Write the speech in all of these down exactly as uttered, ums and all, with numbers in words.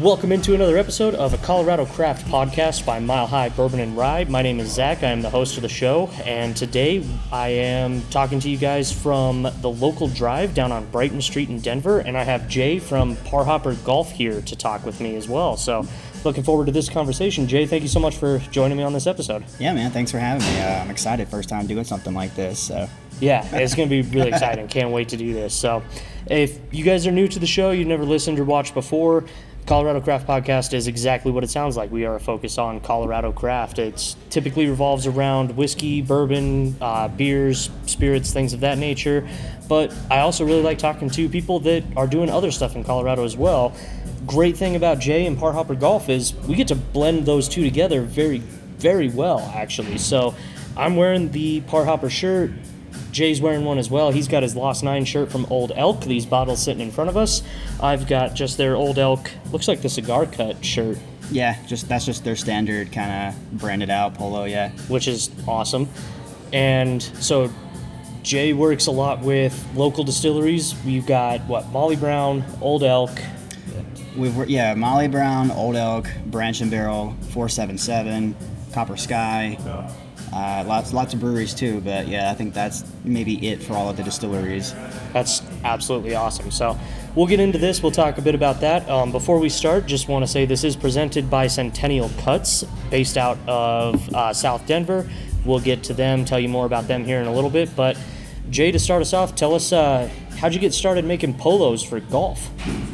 Welcome into another episode of a Colorado Craft Podcast by Mile High Bourbon and Rye. My name is Zach. I am the host of the show, and today I am talking to you guys from the local drive down on Brighton Street in Denver, and I have Jay from Parhopper Golf here to talk with me as well. So, looking forward to this conversation. Jay, thank you so much for joining me on this episode. Yeah, man, thanks for having me. Uh, I'm excited, first time doing something like this. So. Yeah, it's going to be really exciting. Can't wait to do this. So, if you guys are new to the show, you've never listened or watched before, Colorado Craft Podcast is exactly what it sounds like. We are a focus on Colorado craft. It typically revolves around whiskey, bourbon, uh, beers, spirits, things of that nature. But I also really like talking to people that are doing other stuff in Colorado as well. Great thing about Jay and Parhopper Golf is we get to blend those two together very, very well, actually. So I'm wearing the Parhopper shirt. Jay's wearing one as well. He's got his Lost Nine shirt from Old Elk. These bottles sitting in front of us. I've got just their Old Elk, looks like the cigar cut shirt. Yeah, just that's just their standard kind of branded out polo, yeah. Which is awesome. And so Jay works a lot with local distilleries. We've got, what, Molly Brown, Old Elk. We've Yeah, Molly Brown, Old Elk, Branch and Barrel, four seven seven, Copper Sky. Uh, lots lots of breweries too, but yeah, I think that's maybe it for all of the distilleries. That's absolutely awesome. So we'll get into this. We'll talk a bit about that. Um, before we start, just want to say this is presented by Centennial Cuts, based out of uh, South Denver. We'll get to them, tell you more about them here in a little bit. But Jay, to start us off, tell us uh, how'd you get started making polos for golf?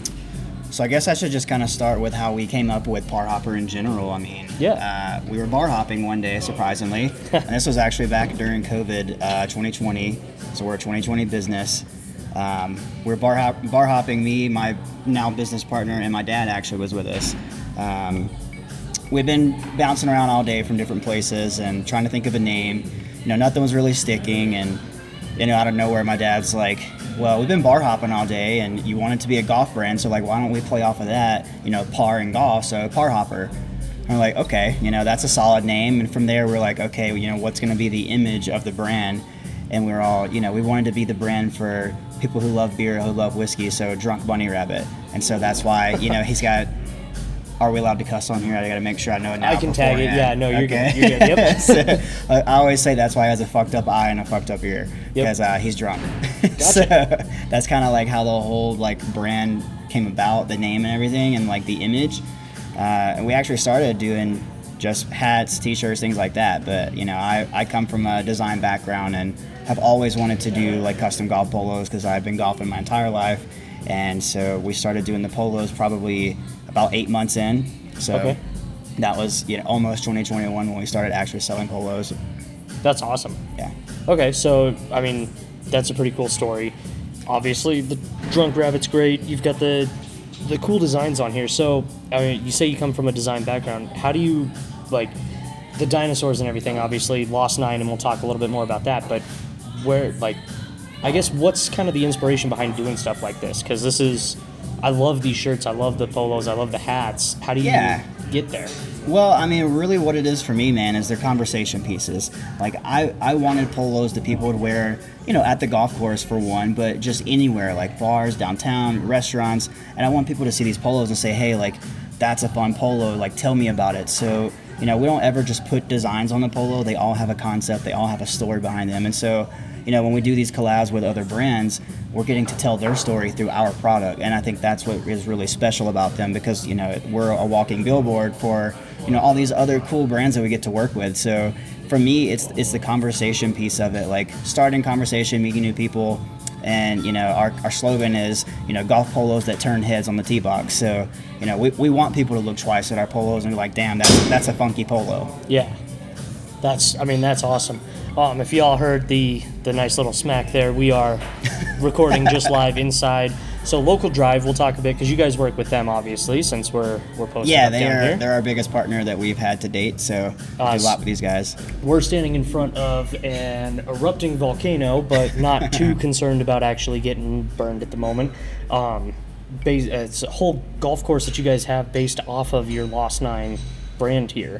So I guess I should just kind of start with how we came up with Parhopper in general. I mean, yeah. uh, we were bar hopping one day, surprisingly, and this was actually back during COVID, uh, twenty twenty. So we're a twenty twenty business. Um, we were bar, hop- bar hopping. Me, my now business partner, and my dad actually was with us. Um, we've been bouncing around all day from different places and trying to think of a name. You know, nothing was really sticking, and you know, out of nowhere, my dad's like, well, we've been bar hopping all day, and you want it to be a golf brand, so like, why don't we play off of that? You know, par and golf, so Parhopper. And we're like, okay, you know, that's a solid name. And from there, we're like, okay, you know, what's going to be the image of the brand? And we we're all, you know, we wanted to be the brand for people who love beer, who love whiskey, so Drunk Bunny Rabbit. And so that's why, you know, he's got. Are we allowed to cuss on here? I got to make sure I know it now. I can tag it. Yeah, no, you're okay. good. You're good. Yep. So, I always say that's why he has a fucked up eye and a fucked up ear, because yep. uh, he's drunk. Gotcha. So that's kind of like how the whole like brand came about, the name and everything, and like the image. Uh, and we actually started doing just hats, t-shirts, things like that. But you know, I, I come from a design background and have always wanted to do like custom golf polos because I've been golfing my entire life. And so we started doing the polos probably about eight months in. So okay. That was, you know, almost twenty twenty-one when we started actually selling polos. That's awesome. Yeah. Okay, so, I mean, that's a pretty cool story. Obviously, the Drunk Rabbit's great. You've got the the cool designs on here. So, I mean, you say you come from a design background. How do you, like, the dinosaurs and everything, obviously, Lost Nine, and we'll talk a little bit more about that, but where, like, I guess what's kind of the inspiration behind doing stuff like this? Because this is, I love these shirts, I love the polos, I love the hats. How do you yeah. get there? Well, I mean, really what it is for me, man, is they're conversation pieces. Like, I, I wanted polos that people would wear, you know, at the golf course for one, but just anywhere, like bars, downtown, restaurants. And I want people to see these polos and say, hey, like, that's a fun polo, like, tell me about it. So, you know, we don't ever just put designs on the polo. They all have a concept. They all have a story behind them. And so, you know, when we do these collabs with other brands, we're getting to tell their story through our product. And I think that's what is really special about them because, you know, we're a walking billboard for, you know, all these other cool brands that we get to work with. So for me, it's it's the conversation piece of it, like starting conversation, meeting new people. And, you know, our, our slogan is, you know, golf polos that turn heads on the tee box. So, you know, we, we want people to look twice at our polos and be like, damn, that's, that's a funky polo. Yeah. That's, I mean, that's awesome. Um, if you all heard the, the nice little smack there, we are recording just live inside. So Local Drive, we'll talk a bit because you guys work with them, obviously, since we're we're posting yeah, up they down are, here. They're our biggest partner that we've had to date, so we Uh, do a lot with these guys. We're standing in front of an erupting volcano, but not too concerned about actually getting burned at the moment. Um, bas- it's a whole golf course that you guys have based off of your Lost Nine brand here.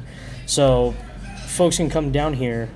So folks can come down here,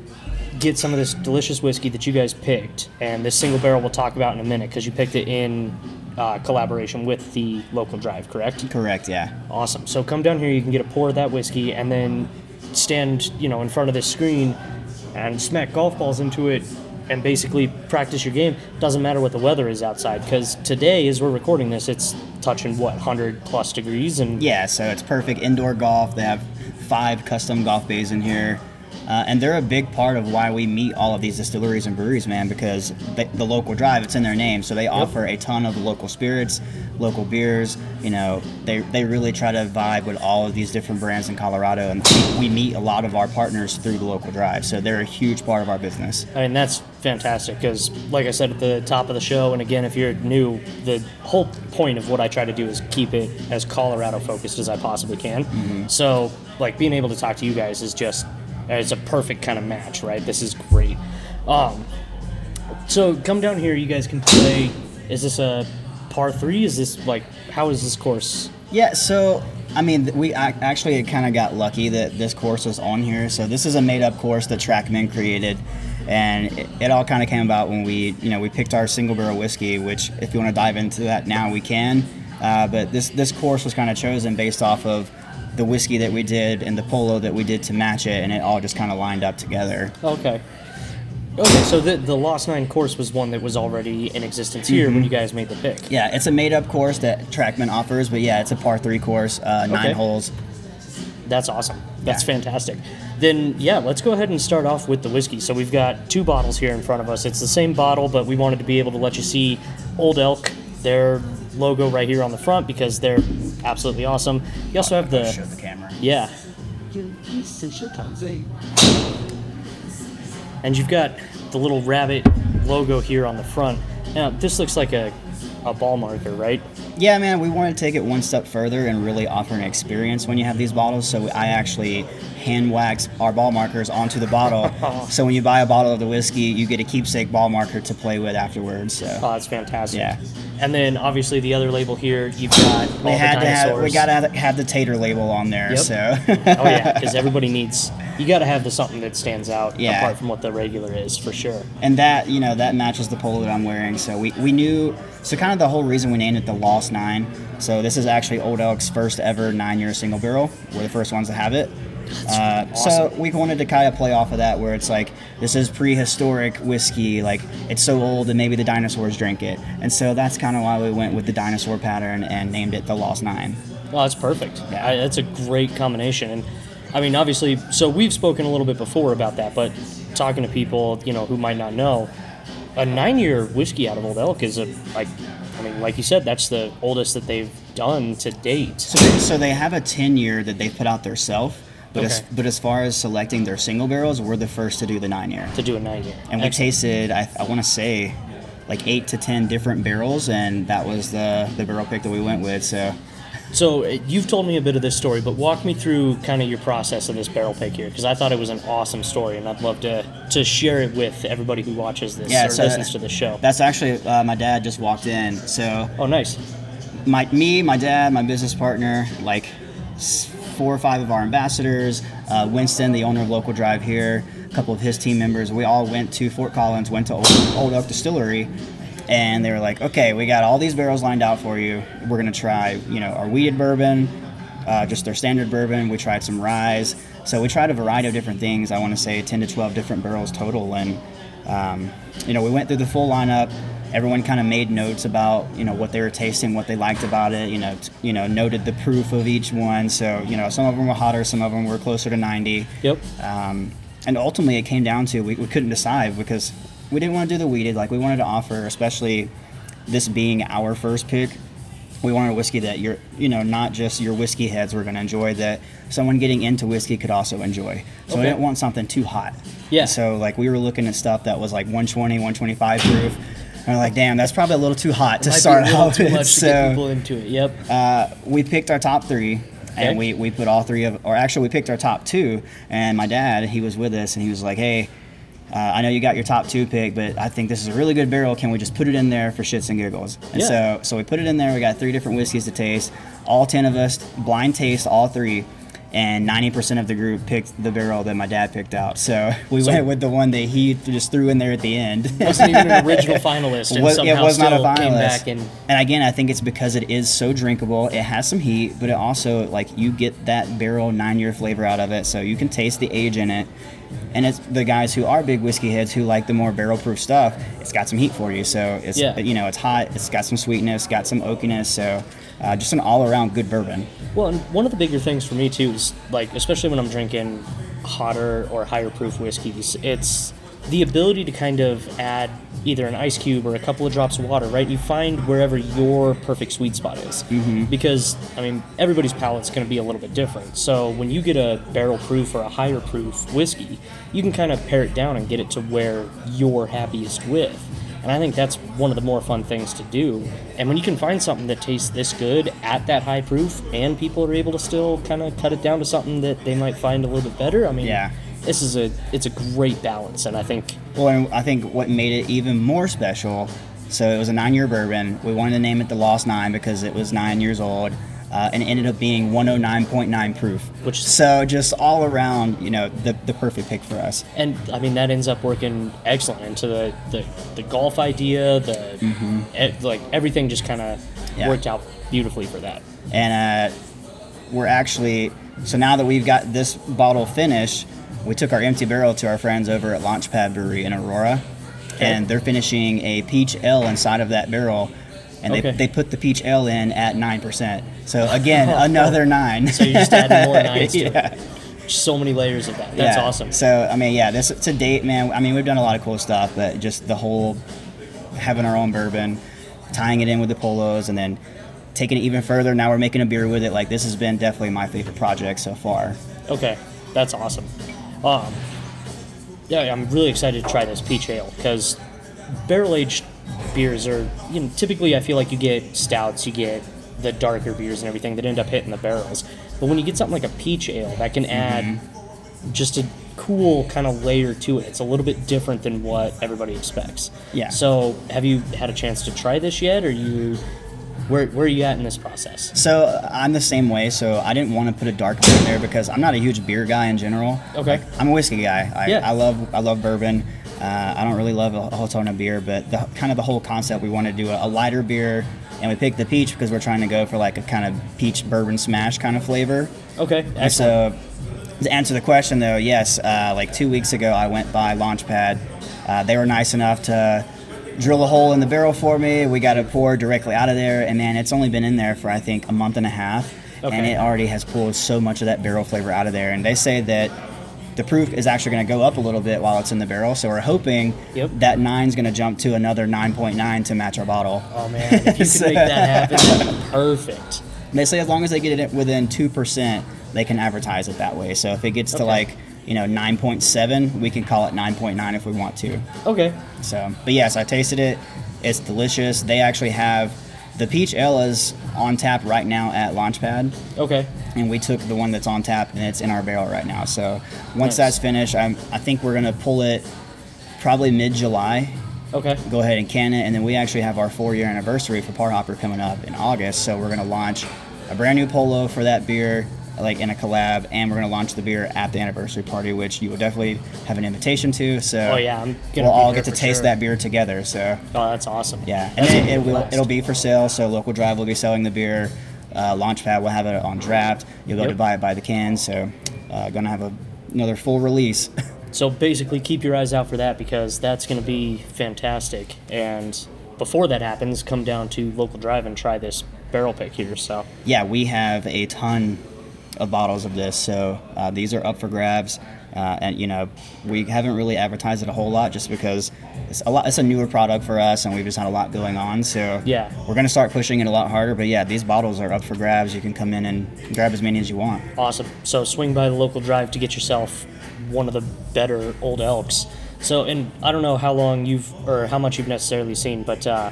get some of this delicious whiskey that you guys picked, and this single barrel we'll talk about in a minute because you picked it in uh, collaboration with the local drive, correct? Correct, yeah. Awesome. So come down here, you can get a pour of that whiskey, and then stand, you know, in front of this screen and smack golf balls into it and basically practice your game. Doesn't matter what the weather is outside, because today, as we're recording this, it's touching, what, one hundred plus degrees? And yeah, so it's perfect indoor golf. They have five custom golf bays in here. Uh, and they're a big part of why we meet all of these distilleries and breweries, man, because they, the local drive, it's in their name. So they yep. offer a ton of local spirits, local beers. You know, they they really try to vibe with all of these different brands in Colorado. And we meet a lot of our partners through the local drive. So they're a huge part of our business. I mean, that's fantastic because, like I said at the top of the show, and again, if you're new, the whole point of what I try to do is keep it as Colorado-focused as I possibly can. Mm-hmm. So, like, being able to talk to you guys is just... it's a perfect kind of match, right? This is great. Um, so come down here. You guys can play. Is this a par three? Is this like how is this course? Yeah. So I mean, we actually kind of got lucky that this course was on here. So this is a made-up course that Trackman created, and it, it all kind of came about when we, you know, we picked our single barrel whiskey. Which, if you want to dive into that now, we can. Uh, but this this course was kind of chosen based off of the whiskey that we did and the polo that we did to match it, and it all just kind of lined up together. Okay. Okay, so the the Lost Nine course was one that was already in existence here mm-hmm. when you guys made the pick. Yeah, it's a made-up course that Trackman offers, but yeah, it's a par three course, uh, nine okay. holes. That's awesome. That's yeah. fantastic. Then, yeah, let's go ahead and start off with the whiskey. So we've got two bottles here in front of us. It's the same bottle, but we wanted to be able to let you see Old Elk, their logo right here on the front, because they're absolutely awesome. You also have the... show the camera. Yeah. And you've got the little rabbit logo here on the front. Now, this looks like a, a ball marker, right? Yeah, man, we want to take it one step further and really offer an experience when you have these bottles. So I actually hand wax our ball markers onto the bottle. So when you buy a bottle of the whiskey, you get a keepsake ball marker to play with afterwards. So. Oh, that's fantastic. Yeah. And then obviously the other label here, you've got all we had the to dinosaurs. have, we got to have the Tater label on there. Yep. So. Oh yeah, because everybody needs. You got to have the something that stands out yeah. apart from what the regular is, for sure. And that, you know, that matches the polo that I'm wearing. So we, we knew, so kind of the whole reason we named it the Lost Nine. So this is actually Old Elk's first ever nine-year single barrel. We're the first ones to have it. Uh, awesome. So we wanted to kind of play off of that, where it's like, this is prehistoric whiskey, like it's so old that maybe the dinosaurs drank it. And so that's kind of why we went with the dinosaur pattern and named it the Lost Nine. Well, that's perfect. Yeah. I, that's a great combination. And I mean, obviously, so we've spoken a little bit before about that, but talking to people, you know, who might not know, a nine-year whiskey out of Old Elk is a, like, I mean, like you said, that's the oldest that they've done to date. So they, so they have a ten-year that they put out their self. But, okay. as, but as far as selecting their single barrels, we're the first to do the nine-year. To do a nine-year. And we tasted, I, I want to say, like eight to ten different barrels, and that was the, the barrel pick that we went with. So, so you've told me a bit of this story, but walk me through kind of your process of this barrel pick here, because I thought it was an awesome story, and I'd love to, to share it with everybody who watches this yeah, or so listens to the show. That's actually, uh, my dad just walked in. So oh, nice. My, me, my dad, my business partner, like four or five of our ambassadors, uh, Winston, the owner of Local Drive here, a couple of his team members, we all went to Fort Collins, went to Old, Old Oak Distillery, and they were like, okay, we got all these barrels lined out for you. We're going to try, you know, our wheated bourbon, uh, just their standard bourbon. We tried some rye. So we tried a variety of different things. I want to say ten to twelve different barrels total. And, um, you know, we went through the full lineup. Everyone kind of made notes about, you know, what they were tasting, what they liked about it, you know, t- you know, noted the proof of each one. So, you know, some of them were hotter, some of them were closer to ninety. Yep. Um, and ultimately it came down to, we, we couldn't decide because we didn't want to do the wheated. Like, we wanted to offer, especially this being our first pick, we wanted a whiskey that you're, you know, not just your whiskey heads were going to enjoy, that someone getting into whiskey could also enjoy. So okay. we didn't want something too hot. Yeah. So, like, we were looking at stuff that was like one twenty, one twenty-five proof. And we're like, damn, that's probably a little too hot to Might start be a little out too with. much So, to get people into it. Yep. uh, we picked our top three, Okay. and we, we put all three of, or actually we picked our top two. And my dad, he was with us, and he was like, hey, uh, I know you got your top two pick, but I think this is a really good barrel. Can we just put it in there for shits and giggles? And Yeah. so, so we put it in there. We got three different whiskeys to taste. All ten of us blind taste all three. and ninety percent of the group picked the barrel that my dad picked out. So we So- went with the one that he just threw in there at the end. Wasn't even an original finalist, and Was- somehow it was still not a finalist. came back and And again, I think it's because it is so drinkable. It has some heat, but it also, like, you get that barrel nine-year flavor out of it, so you can taste the age in it. And it's the guys who are big whiskey heads who like the more barrel-proof stuff. It's got some heat for you, so it's Yeah. you know it's hot. It's got some sweetness, got some oakiness. So uh, just an all-around good bourbon. Well, and one of the bigger things for me too is, like, especially when I'm drinking hotter or higher proof whiskeys, it's the ability to kind of add either an ice cube or a couple of drops of water, right? You find wherever your perfect sweet spot is. Mm-hmm. Because, I mean, everybody's palate's going to be a little bit different. So when you get a barrel proof or a higher proof whiskey, you can kind of pare it down and get it to where you're happiest with. And I think that's one of the more fun things to do. And when you can find something that tastes this good at that high proof, and people are able to still kind of cut it down to something that they might find a little bit better, I mean, Yeah. this is a it's a great balance. And I think, Well, and I think what made it even more special, so it was a nine-year bourbon. We wanted to name it the Lost Nine because it was nine years old, uh, and it ended up being one oh nine point nine proof. Which- so just all around, you know, the the perfect pick for us. and I mean that ends up working excellent into the the, the golf idea, the e- like everything just kind of Yeah. worked out beautifully for that. And uh, we're actually so now that we've got this bottle finished, we took our empty barrel to our friends over at Launchpad Brewery in Aurora, and they're finishing a peach ale inside of that barrel, and Okay. they, they put the peach ale in at nine percent. So again, another nine. So you're just adding more nines to Yeah. it. So many layers of that. That's Yeah. awesome. So I mean, yeah, this to date, man. I mean, we've done a lot of cool stuff, but just the whole having our own bourbon, tying it in with the polos, and then taking it even further. Now we're making a beer with it. Like, this has been definitely my favorite project so far. Okay, that's awesome. Um, yeah, I'm really excited to try this peach ale because barrel aged beers are, you know, typically I feel like you get stouts, you get the darker beers and everything that end up hitting the barrels. But when you get something like a peach ale, that can add just a cool kind of layer to it. It's a little bit different than what everybody expects. Yeah. So, have you had a chance to try this yet? Or you, where where are you at in this process? So uh, I'm the same way. So I didn't want to put a dark beer in there because I'm not a huge beer guy in general. Okay. I'm a whiskey guy. I, Yeah. I love I love bourbon. Uh, I don't really love a, a whole ton of beer, but the kind of the whole concept, we want to do a, a lighter beer, and we picked the peach because we're trying to go for like a kind of peach bourbon smash kind of flavor. Okay, And excellent. so, to answer the question though, yes, uh, like two weeks ago, I went by Launchpad. Uh, they were nice enough to drill a hole in the barrel for me. We got it poured directly out of there, and man, it's only been in there for I think a month and a half, Okay. and it already has pulled so much of that barrel flavor out of there. And they say that the proof is actually going to go up a little bit while it's in the barrel, so we're hoping Yep. that nine's going to jump to another nine point nine to match our bottle. Oh man, if you could So- make that happen, that'd be perfect. They say as long as they get it within two percent, they can advertise it that way. So if it gets to Okay. like, you know, nine point seven, we can call it nine point nine if we want to. Okay. So, but yes, I tasted it. It's delicious. They actually have the peach ale is on tap right now at Launchpad, Okay. and we took the one that's on tap and it's in our barrel right now. So once Nice. that's finished, I'm, I think we're gonna pull it probably mid-July. Okay. Go ahead and can it, and then we actually have our four-year anniversary for Par Hopper coming up in August. So we're gonna launch a brand new polo for that beer, like in a collab, and we're gonna launch the beer at the anniversary party, which you will definitely have an invitation to. So Oh yeah, I'm gonna we'll be all there get to for taste sure. that beer together. So Oh, that's awesome. yeah, and That's then a it, it will, blast. it'll be for sale. So Local Drive will be selling the beer. Uh, Launchpad will have it on draft. You'll be able Yep. to buy it by the can. So uh, gonna have a, another full release. So basically, keep your eyes out for that because that's going to be fantastic. And before that happens, come down to Local Drive and try this barrel pick here. So Yeah, we have a ton of bottles of this, so uh, these are up for grabs. Uh, and you know, we haven't really advertised it a whole lot just because it's a lot. It's a newer product for us, and we've just had a lot going on. So Yeah. we're gonna start pushing it a lot harder. But yeah, these bottles are up for grabs. You can come in and grab as many as you want. awesome. So swing by the Local Drive to get yourself one of the better Old Elks. So, and I don't know how long you've or how much you've necessarily seen, but uh,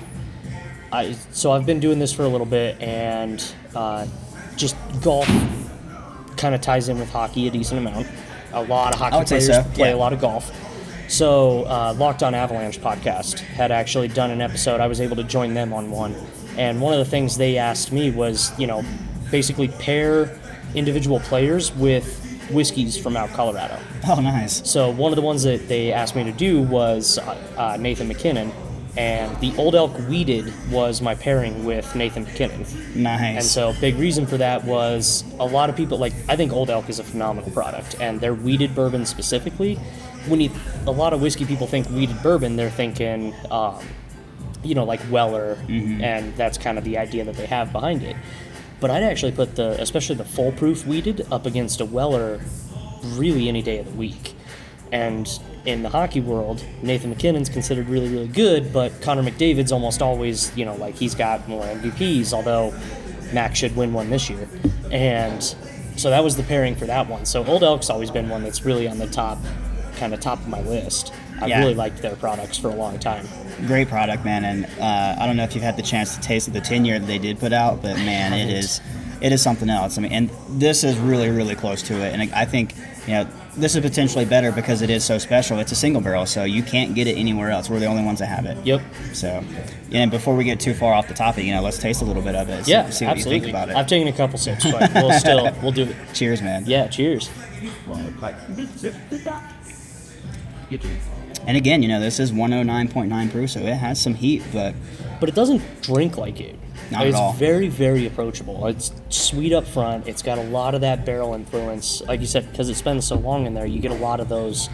I so I've been doing this for a little bit, and uh, just golf kind of ties in with hockey a decent amount. A lot of I hockey would say players so, play yeah. a lot of golf. So, uh, Locked On Avalanche podcast had actually done an episode. I was able to join them on one. And one of the things they asked me was, you know, basically pair individual players with whiskeys from out Colorado. Oh, nice. So one of the ones that they asked me to do was uh, uh, Nathan MacKinnon, and the Old Elk Wheated was my pairing with Nathan MacKinnon. Nice. And so big reason for that was a lot of people, like, I think Old Elk is a phenomenal product, and their wheated bourbon specifically, when you, a lot of whiskey people think wheated bourbon, they're thinking, um, you know, like Weller, mm-hmm. and that's kind of the idea that they have behind it. But I'd actually put the, especially the full proof wheated, up against a Weller really any day of the week. And in the hockey world, Nathan MacKinnon's considered really, really good, but Connor McDavid's almost always, you know, like he's got more M V Ps, although Mac should win one this year. And so that was the pairing for that one. So Old Elk's always been one that's really on the top, kind of top of my list. I've yeah. really liked their products for a long time. Great product, man. And uh, I don't know if you've had the chance to taste the tin year that they did put out, but man, it is it is something else. I mean, and this is really, really close to it. And I think, you know, this is potentially better because it is so special. It's a single barrel, so you can't get it anywhere else. We're the only ones that have it. Yep. So, and before we get too far off the topic, you know, let's taste a little bit of it. Yeah, see, see what absolutely. you think about it. I've taken a couple sips, but we'll still we'll do it. Cheers, man. Yeah, cheers. And again, you know, this is one oh nine point nine proof, so it has some heat, but but it doesn't drink like it. Not it's at all. very, very approachable. It's sweet up front. It's got a lot of that barrel influence. Like you said, because it's been so long in there, you get a lot of those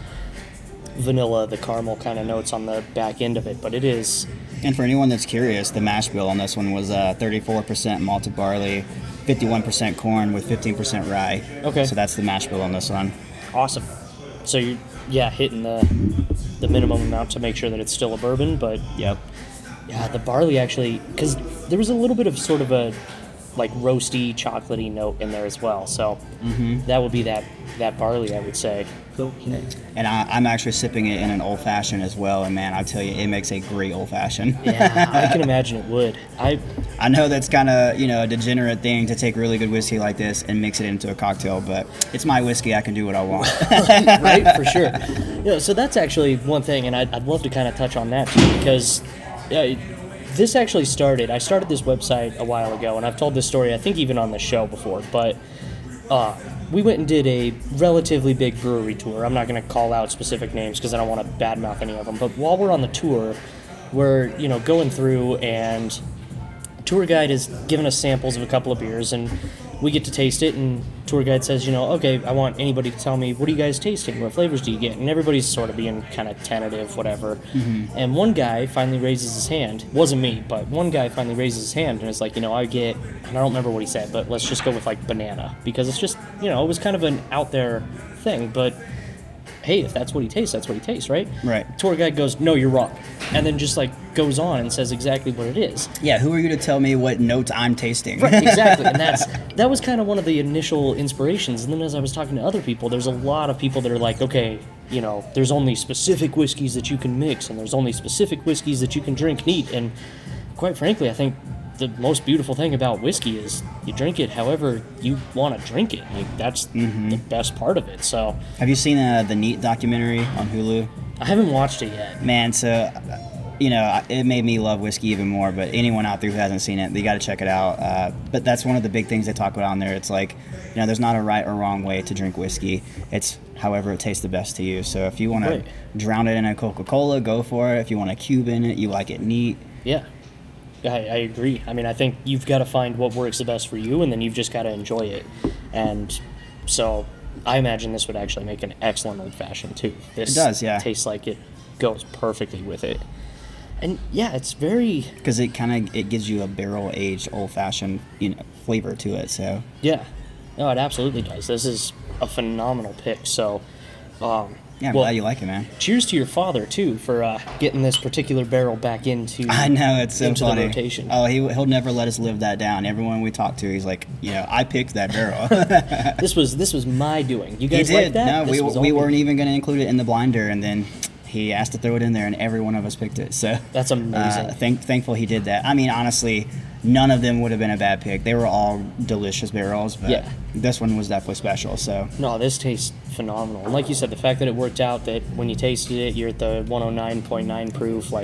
vanilla, the caramel kind of notes on the back end of it. But it is... And for anyone that's curious, the mash bill on this one was uh, thirty-four percent malted barley, fifty-one percent corn with fifteen percent rye. Okay. So that's the mash bill on this one. Awesome. So you're, yeah, hitting the the minimum amount to make sure that it's still a bourbon, but... Yep. Yeah, the barley actually, because there was a little bit of sort of a like roasty, chocolatey note in there as well. So mm-hmm. that would be that that barley, I would say. Okay. And I, I'm actually sipping it in an old fashioned as well, and man, I tell you, it makes a great old fashioned. Yeah, I can imagine it would. I I know that's kind of, you know, a degenerate thing to take really good whiskey like this and mix it into a cocktail, but it's my whiskey. I can do what I want. Right, for sure. You know, so that's actually one thing, and I'd, I'd love to kind of touch on that too, because. Uh, this actually started, I started this website a while ago, and I've told this story, I think, even on the show before, but uh, we went and did a relatively big brewery tour. I'm not going to call out specific names because I don't want to badmouth any of them, but while we're on the tour, we're, you know, going through, and tour guide is giving us samples of a couple of beers, and we get to taste it, and tour guide says, you know, okay, I want anybody to tell me, what are you guys tasting? What flavors do you get? And everybody's sort of being kind of tentative, whatever. Mm-hmm. And one guy finally raises his hand. Wasn't me, but one guy finally raises his hand and is like, you know, I get, and I don't remember what he said, but let's just go with like banana, because it's just, you know, it was kind of an out there thing, but hey, if that's what he tastes, that's what he tastes, right? Right. Tour guide goes, no, you're wrong. And then just like goes on and says exactly what it is. Yeah, who are you to tell me what notes I'm tasting? Right, exactly. And that's that was kind of one of the initial inspirations. And then as I was talking to other people, there's a lot of people that are like, okay, you know, there's only specific whiskeys that you can mix, and there's only specific whiskeys that you can drink neat. And quite frankly, I think the most beautiful thing about whiskey is you drink it however you want to drink it. Like, that's mm-hmm. the best part of it. So, have you seen uh, the Neat documentary on Hulu? I haven't watched it yet. Man, so, you know, it made me love whiskey even more, but anyone out there who hasn't seen it, you got to check it out. Uh, but that's one of the big things they talk about on there. It's like, you know, there's not a right or wrong way to drink whiskey. It's however it tastes the best to you. So if you want Right. to drown it in a Coca-Cola, go for it. If you want to cube in it, you like it neat. Yeah. I, I agree. I mean, I think you've got to find what works the best for you, and then you've just got to enjoy it. And so I imagine this would actually make an excellent old-fashioned, too. This It does, yeah. tastes like it goes perfectly with it. And, yeah, it's very... Because it kind of it gives you a barrel-aged, old-fashioned, you know, flavor to it, so... Yeah. No, it absolutely does. This is a phenomenal pick, so... Um, Yeah, I'm well, glad you like it, man. cheers to your father, too, for uh, getting this particular barrel back into I know, it's so into funny. the rotation. Oh, he, he'll never let us live that down. Everyone we talk to, he's like, you know, I picked that barrel. This was this was my doing. You He guys did. like that? No, This we, was we all weren't me. even going to include it in the blinder, and then he asked to throw it in there, and every one of us picked it. So That's amazing. Uh, thank, thankful he did that. I mean, honestly, none of them would have been a bad pick. They were all delicious barrels, but Yeah. this one was definitely special. So No, this tastes phenomenal. And like you said, the fact that it worked out that when you tasted it, you're at the one oh nine point nine proof, like,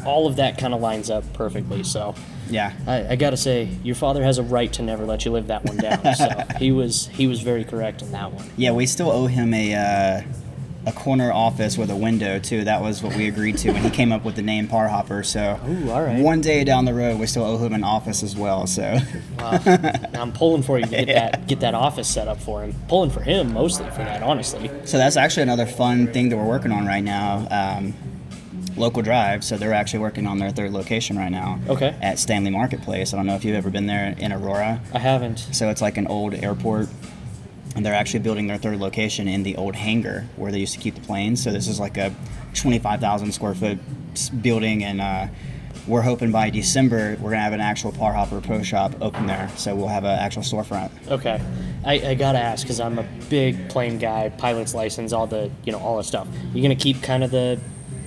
all of that kind of lines up perfectly. So Yeah. I, I gotta say, your father has a right to never let you live that one down. So he was he was very correct in that one. Yeah, we still owe him a uh, a corner office with a window too. That was what we agreed to when he came up with the name Par Hopper. So Ooh, all right. one day down the road, we still owe him an office as well. So Wow. I'm pulling for you to get that get that office set up for him. Pulling for him mostly for that, honestly. so that's actually another fun thing that we're working on right now. Um, Local Drive, so they're actually working on their third location right now. Okay. At Stanley Marketplace. I don't know if you've ever been there in Aurora. I haven't. So it's like an old airport, and they're actually building their third location in the old hangar where they used to keep the planes. So this is like a twenty-five thousand square foot s- building, and uh, we're hoping by December we're gonna have an actual Par Hopper Pro Shop open there. So we'll have an actual storefront. Okay. I, I gotta ask because I'm a big plane guy, pilot's license, all the you know all the stuff. You gonna keep kind of the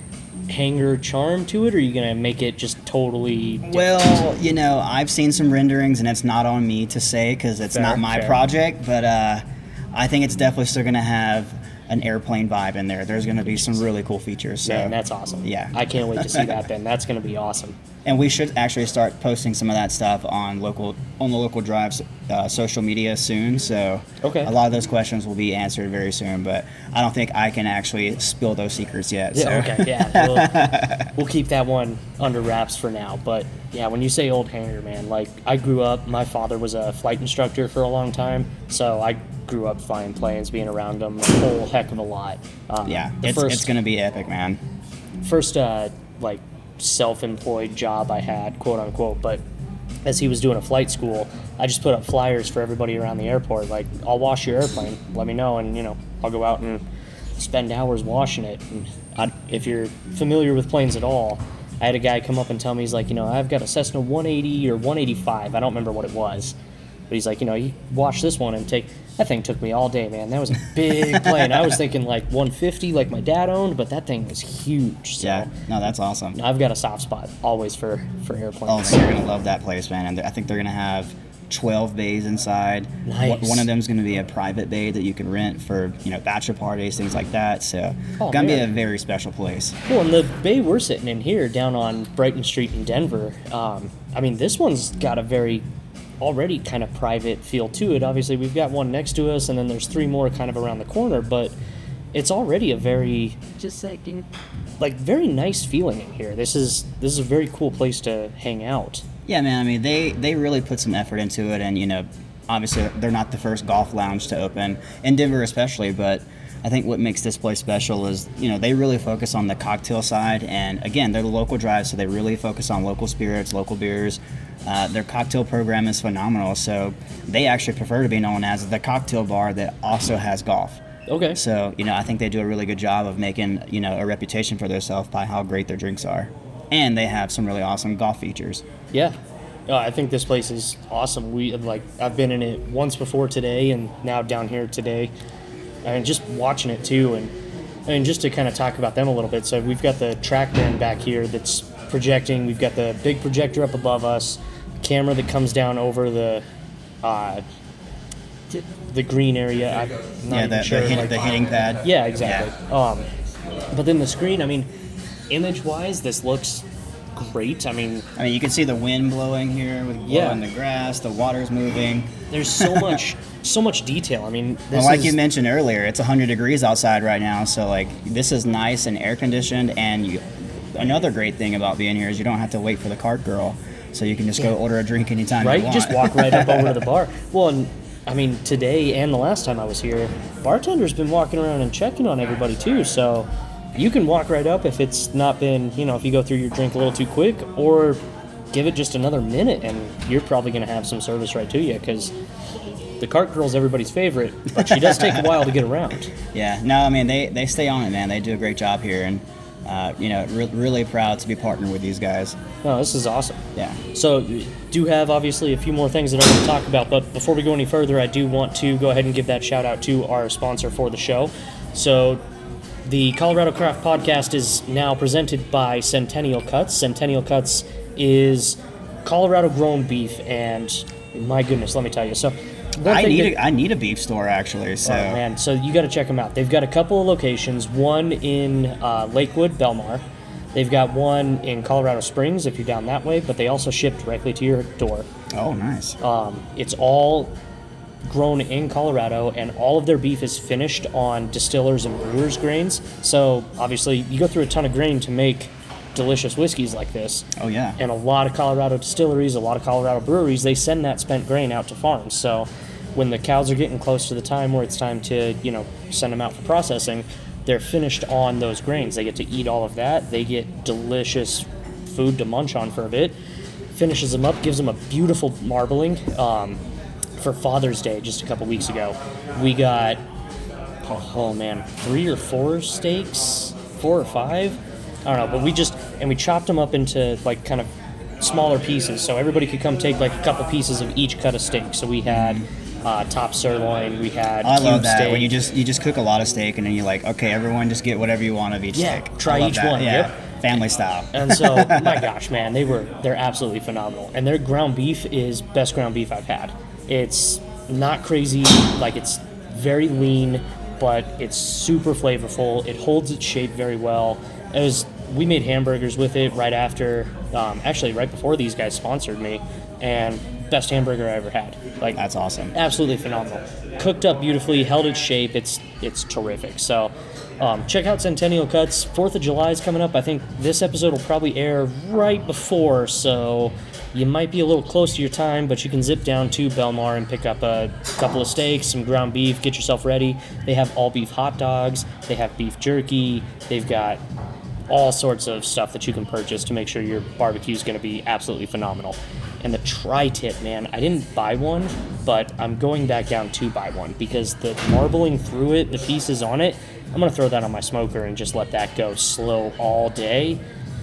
hangar charm to it, or are you gonna make it just totally different? Well, you know, I've seen some renderings, and it's not on me to say because it's Fair, not my fair. project. But uh, I think it's definitely still gonna have an airplane vibe in there. There's gonna be some really cool features. So. Man, that's awesome. Yeah. I can't wait to see that then. That's gonna be awesome. And we should actually start posting some of that stuff on local on the Local Drive's uh, social media soon. So Okay. a lot of those questions will be answered very soon. But I don't think I can actually spill those secrets yet. Yeah, so. okay, yeah. We'll, we'll keep that one under wraps for now. But yeah, when you say old hangar, man, like I grew up, my father was a flight instructor for a long time, so I grew up flying planes, being around them a whole heck of a lot. Um, Yeah, the it's, first, it's going to be epic, man. first uh, like self-employed job I had, quote unquote, but as he was doing a flight school, I just put up flyers for everybody around the airport, like, I'll wash your airplane, let me know, and, you know, I'll go out and spend hours washing it. And I, if you're familiar with planes at all, I had a guy come up and tell me, he's like, you know, I've got a Cessna one eighty or one eighty-five, I don't remember what it was, but he's like, you know, you wash this one and take, that thing took me all day, man. That was a big plane. I was thinking like one fifty like my dad owned, but that thing was huge. So Yeah, no, that's awesome. I've got a soft spot always for, for airplanes. Oh, so you're going to love that place, man. And I think they're going to have twelve bays inside. Nice. One- One of them is going to be a private bay that you can rent for, you know, bachelor parties, things like that. So Oh, going to be man. a very special place. Well, and the bay we're sitting in here down on Brighton Street in Denver, um, I mean, this one's got a very already kind of private feel to it. Obviously, we've got one next to us, and then there's three more kind of around the corner, but it's already a very, just like, like very nice feeling in here. This is this is a very cool place to hang out. Yeah, man. I mean, they they really put some effort into it, and you know, obviously they're not the first golf lounge to open in Denver, especially. But I think what makes this place special is, you know, they really focus on the cocktail side, and again, they're the Local Drive, so they really focus on local spirits, local beers. Uh, their cocktail program is phenomenal, so they actually prefer to be known as the cocktail bar that also has golf. Okay. So, you know, I think they do a really good job of making, you know, a reputation for themselves by how great their drinks are. And they have some really awesome golf features. Yeah. Uh, I think this place is awesome. We like I've been in it once before today, and now down here today, and just watching it too. And and just to kind of talk about them a little bit. So we've got the TrackMan back here that's projecting. We've got the big projector up above us, camera that comes down over the uh, the green area. I'm not Yeah, even the, sure, the, hit, like- the hitting pad. Yeah, exactly. Um, but then the screen. I mean, image-wise, this looks great. I mean, I mean, you can see the wind blowing here with blowing Yeah. the grass, the water's moving. there's so much, so much detail. I mean, this Well, like is, you mentioned earlier, it's one hundred degrees outside right now, so like this is nice and air conditioned. And you, another great thing about being here is you don't have to wait for the cart girl, so you can just go order a drink anytime right? you You want. just walk right up over to the bar. Well, and I mean, today and the last time I was here, bartender's been walking around and checking on everybody too. So you can walk right up if it's not been, you know, if you go through your drink a little too quick, or give it just another minute, and you're probably going to have some service right to you, because the cart girl's everybody's favorite, but she does take a while to get around. Yeah, no, I mean they, they stay on it, man. They do a great job here, and uh, you know, re- really proud to be partnered with these guys. No, this is awesome. Yeah. So, do have obviously a few more things that I want to talk about, but before we go any further, I do want to go ahead and give that shout out to our sponsor for the show. So, the Colorado Craft Podcast is now presented by Centennial Cuts. Centennial Cuts is Colorado grown beef, and my goodness, let me tell you. So, one I thing need that- a, I need a beef store actually. So Oh, man, so you got to check them out. They've got a couple of locations. One in uh, Lakewood, Belmar. They've got one in Colorado Springs if you're down that way, but they also ship directly to your door. Oh, nice. Um, it's all grown in Colorado, and all of their beef is finished on distillers and brewers grains. So obviously you go through a ton of grain to make delicious whiskeys like this. Oh, yeah. And a lot of Colorado distilleries, a lot of Colorado breweries, they send that spent grain out to farms. So when the cows are getting close to the time where it's time to, you know, send them out for processing, they're finished on those grains. They get to eat all of that. They get delicious food to munch on for a bit. Finishes them up, gives them a beautiful marbling. Um, for Father's Day just a couple weeks ago, we got, oh, oh man, three or four steaks, four or five, I don't know, but we just, and we chopped them up into like kind of smaller pieces, so everybody could come take like a couple pieces of each cut of steak. So we had uh, top sirloin, we had I cube love that steak. when you just you just cook a lot of steak and then you're like, okay, everyone just get whatever you want of each Yeah, steak. try I love each that. one, Yeah, yep. family style. And so, my gosh, man, they were, they're absolutely phenomenal. And their ground beef is best ground beef I've had. It's not crazy, like it's very lean, but it's super flavorful. It holds its shape very well. It was, we made hamburgers with it right after, um, actually right before these guys sponsored me, and best hamburger I ever had. Like, That's awesome. Absolutely phenomenal. Cooked up beautifully, held its shape. It's it's terrific. So um, check out Centennial Cuts. Fourth of July is coming up. I think this episode will probably air right before, so you might be a little close to your time, but you can zip down to Belmar and pick up a couple of steaks, some ground beef, get yourself ready. They have all beef hot dogs. They have beef jerky. They've got all sorts of stuff that you can purchase to make sure your barbecue is going to be absolutely phenomenal. And the tri-tip, man, I didn't buy one, but I'm going back down to buy one because the marbling through it, the pieces on it, I'm going to throw that on my smoker and just let that go slow all day.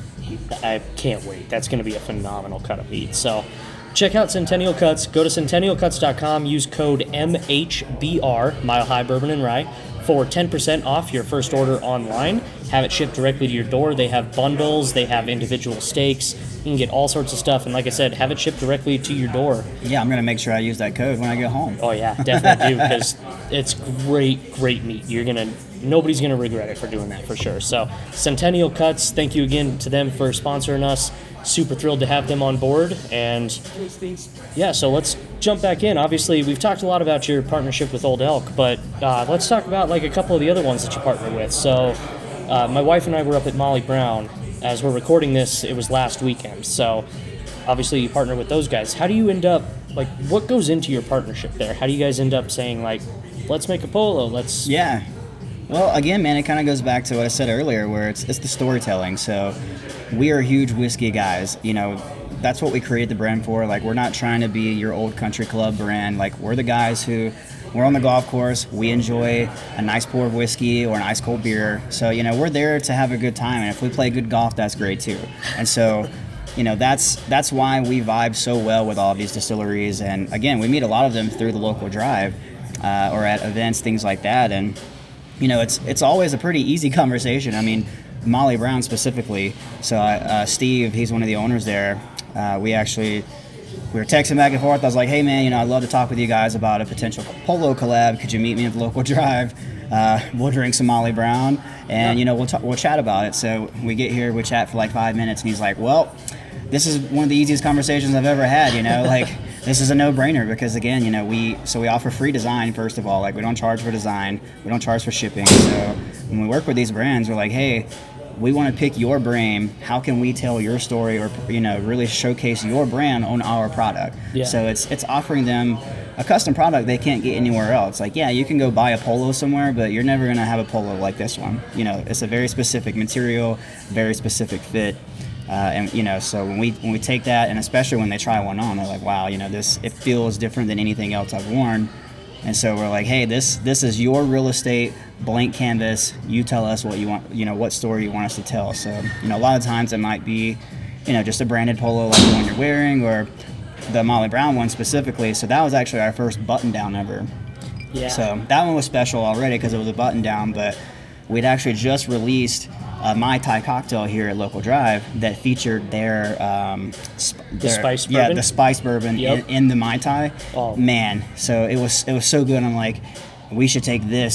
I can't wait. That's going to be a phenomenal cut of meat. So check out Centennial Cuts. Go to centennial cuts dot com. Use code M H B R, Mile High Bourbon and Rye, for ten percent off your first order online. Have it shipped directly to your door. They have bundles. They have individual steaks. You can get all sorts of stuff. And like I said, have it shipped directly to your door. Yeah, I'm going to make sure I use that code when I get home. Oh, yeah, definitely do, because it's great, great meat. You're going to, nobody's going to regret it for doing that for sure. So Centennial Cuts, thank you again to them for sponsoring us. Super thrilled to have them on board. And yeah, so let's jump back in. Obviously, we've talked a lot about your partnership with Old Elk, but uh, let's talk about like a couple of the other ones that you partner with. So uh, my wife and I were up at Molly Brown. As we're recording this, it was last weekend. So obviously you partner with those guys. How do you end up, like, what goes into your partnership there? How do you guys end up saying, like, let's make a polo, let's... Yeah. Well, again, man, it kind of goes back to what I said earlier, where it's it's the storytelling. So we are huge whiskey guys. You know, that's what we create the brand for. Like, we're not trying to be your old country club brand. Like, we're the guys who, we're on the golf course. We enjoy a nice pour of whiskey or an ice cold beer. So, you know, we're there to have a good time. And if we play good golf, that's great too. And so, you know, that's that's why we vibe so well with all of these distilleries. And again, we meet a lot of them through the local drive uh, or at events, things like that. And you know, it's it's always a pretty easy conversation. I mean, Molly Brown specifically. So uh, Steve, he's one of the owners there. Uh, we actually, we were texting back and forth. I was like, hey, man, you know, I'd love to talk with you guys about a potential polo collab. Could you meet me at the local drive? Uh, we'll drink some Molly Brown, and, you know, we'll, t- we'll chat about it. So we get here, we chat for like five minutes, and he's like, well, this is one of the easiest conversations I've ever had, you know, like, this is a no-brainer because, again, you know, we, so we offer free design, first of all. Like, we don't charge for design. We don't charge for shipping. So when we work with these brands, we're like, hey, we want to pick your brain. How can we tell your story or, you know, really showcase your brand on our product? Yeah. So it's it's offering them a custom product they can't get anywhere else. Like, yeah, you can go buy a polo somewhere, but you're never going to have a polo like this one. You know, it's a very specific material, very specific fit. Uh, and, you know, so when we when we take that, and especially when they try one on, they're like, wow, you know, this, it feels different than anything else I've worn. And so we're like, hey, this this is your real estate, blank canvas. You tell us what you want, you know, what story you want us to tell. So, you know, a lot of times it might be, you know, just a branded polo like the one you're wearing, or the Molly Brown one specifically. So that was actually our first button down ever. Yeah. So that one was special already because it was a button down, but we'd actually just released a Mai Tai cocktail here at Local Drive that featured their, um, sp- The their spice yeah, bourbon? the spice bourbon Yep. in, in the Mai Tai. Oh. Man, so it was it was so good. I'm like, we should take this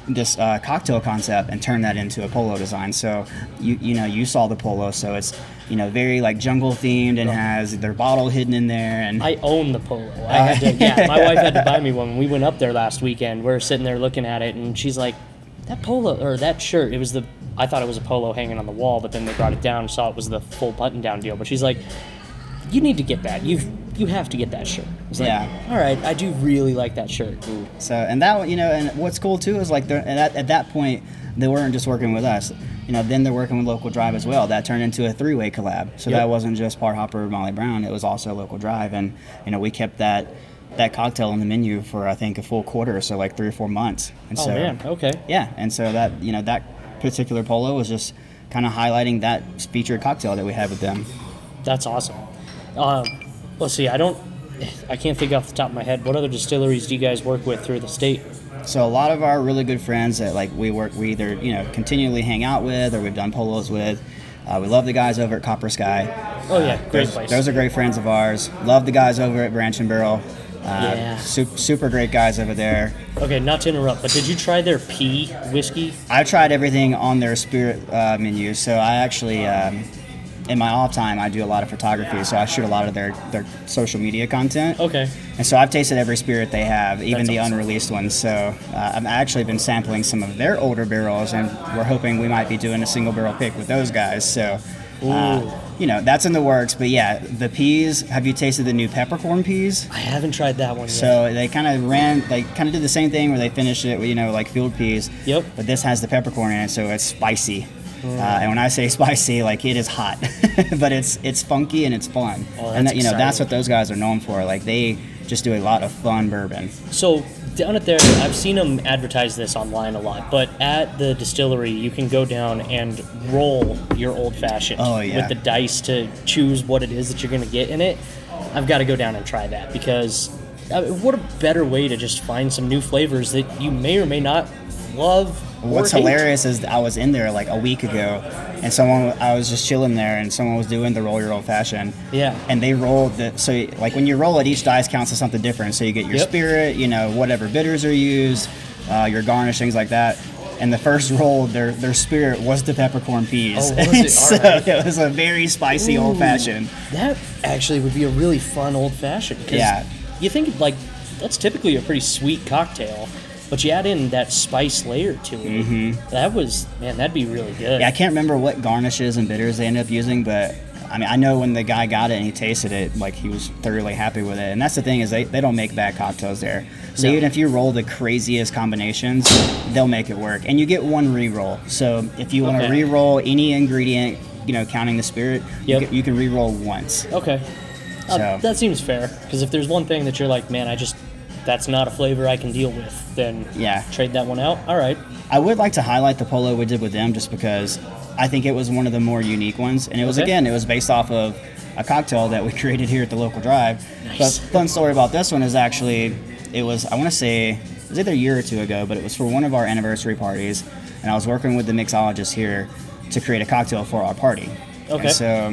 this uh, cocktail concept and turned that into a polo design. So you you know you saw the polo, so it's you know very like jungle themed and has their bottle hidden in there. And I own the polo. I had to, yeah, my wife had to buy me one when we went up there last weekend. We are sitting there looking at it, and she's like, "That polo or that shirt." It was the I thought it was a polo hanging on the wall, but then they brought it down and saw it was the full button down deal. But she's like, "You need to get that. You you have to get that shirt." I was like, Yeah. All right, I do really like that shirt. Ooh. So and that you know and what's cool too is like they're at, at that point they weren't just working with us. You know, then they're working with Local Drive as well. That turned into a three-way collab. So Yep. that wasn't just Part Hopper, Molly Brown. It was also Local Drive, and you know we kept that that cocktail on the menu for I think a full quarter, so like three or four months. And Oh so, man, okay. Yeah, and so that you know that particular polo was just kind of highlighting that featured cocktail that we had with them. That's awesome. Um, let's see. I don't. I can't think off the top of my head. What other distilleries do you guys work with through the state? So a lot of our really good friends that like we work, we either you know continually hang out with or we've done polos with. Uh, we love the guys over at Copper Sky. Oh yeah, great Those, place. those are great friends of ours. Love the guys over at Branch and Barrel. Uh, Yeah. Super, super great guys over there. Okay, not to interrupt, but did you try their pea whiskey? I've tried everything on their spirit uh, menu. So I actually, um, in my off time, I do a lot of photography. So I shoot a lot of their, their social media content. Okay. And so I've tasted every spirit they have, even That's the awesome. unreleased ones. So uh, I've actually been sampling some of their older barrels, and we're hoping we might be doing a single barrel pick with those guys. So, uh, Ooh. you know, that's in the works. But yeah, the peas, have you tasted the new peppercorn peas? I haven't tried that one yet. So they kind of ran, they kind of did the same thing where they finished it with, you know, like field peas. Yep. But this has the peppercorn in it, so it's spicy. Uh, and when I say spicy, like it is hot, but it's it's funky and it's fun. Oh, and that's that, you know that's exciting. what those guys are known for. Like they just do a lot of fun bourbon. So down at there, I've seen them advertise this online a lot, but at the distillery, you can go down and roll your old fashioned Oh, yeah. with the dice to choose what it is that you're going to get in it. I've got to go down and try that because uh, what a better way to just find some new flavors that you may or may not love. or What's hate. hilarious is I was in there like a week ago, and someone I was just chilling there, and someone was doing the roll your old fashioned. Yeah. And they rolled the so like when you roll it, each dice counts as something different. So you get your Yep. spirit, you know, whatever bitters are used, uh, your garnish, things like that. And the first roll, their their spirit was the peppercorn peas. Oh, was it? so Alright. it was a very spicy old fashioned. That actually would be a really fun old fashioned. Yeah. You think like that's typically a pretty sweet cocktail, but you add in that spice layer to it. Mm-hmm. That was man, that'd be really good. Yeah, I can't remember what garnishes and bitters they ended up using, but I mean, I know when the guy got it and he tasted it, like he was thoroughly happy with it. And that's the thing is they, they don't make bad cocktails there. So No. even if you roll the craziest combinations, they'll make it work. And you get one re-roll. So if you want to Okay. re-roll any ingredient, you know, counting the spirit, Yep. you, can, you can re-roll once. Okay. Uh, So- that seems fair because if there's one thing that you're like, man, I just that's not a flavor I can deal with, then Yeah. trade that one out. All right. I would like to highlight the polo we did with them just because I think it was one of the more unique ones. And it was, Okay. again, it was based off of a cocktail that we created here at the local drive. Nice. But fun story about this one is actually, it was, I want to say, it was either a year or two ago, but it was for one of our anniversary parties. And I was working with the mixologist here to create a cocktail for our party. Okay. And so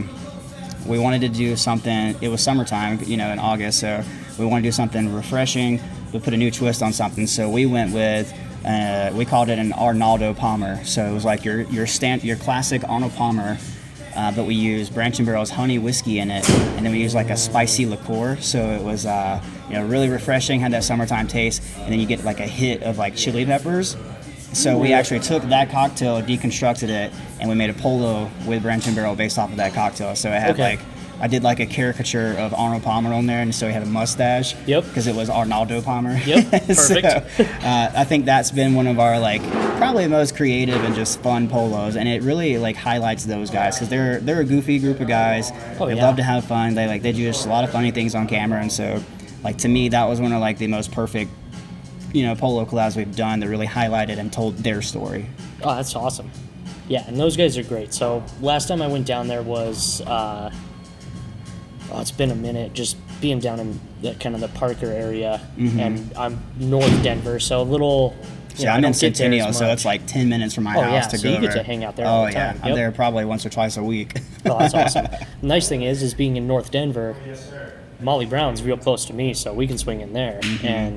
we wanted to do something, it was summertime, you know, in August, so we wanted to do something refreshing, but put a new twist on something. So we went with, uh, we called it an Arnaldo Palmer. So it was like your your stand, your classic Arnold Palmer, uh, but we used Branch and Barrel's honey whiskey in it, and then we used like a spicy liqueur. So it was, uh, you know, really refreshing, had that summertime taste, and then you get like a hit of like chili peppers. So we actually took that cocktail, deconstructed it, and we made a polo with Branch and Barrel based off of that cocktail. So it had Okay. like, I did like a caricature of Arnold Palmer on there, and so he had a mustache. Yep. Because it was Arnaldo Palmer. Yep, so, perfect. uh, I think that's been one of our like probably the most creative and just fun polos, and it really like highlights those guys because they're they're a goofy group of guys. Oh, they yeah. love to have fun. They like they do just a lot of funny things on camera, and so like to me that was one of like the most perfect, you know, polo collabs we've done that really highlighted and told their story. Oh, that's awesome. Yeah, and those guys are great. So last time I went down there was, uh, oh, it's been a minute. Just being down in the, kind of the Parker area, and I'm North Denver, so a little. You So know, I I'm in don't get there as Centennial, so much. it's like ten minutes from my Oh, house yeah, to so go you get over. to hang out there Oh all the yeah, time. I'm Yep. there probably once or twice a week. Oh, that's awesome. The nice thing is, is being in North Denver, Molly Brown's real close to me, so we can swing in there. Mm-hmm. And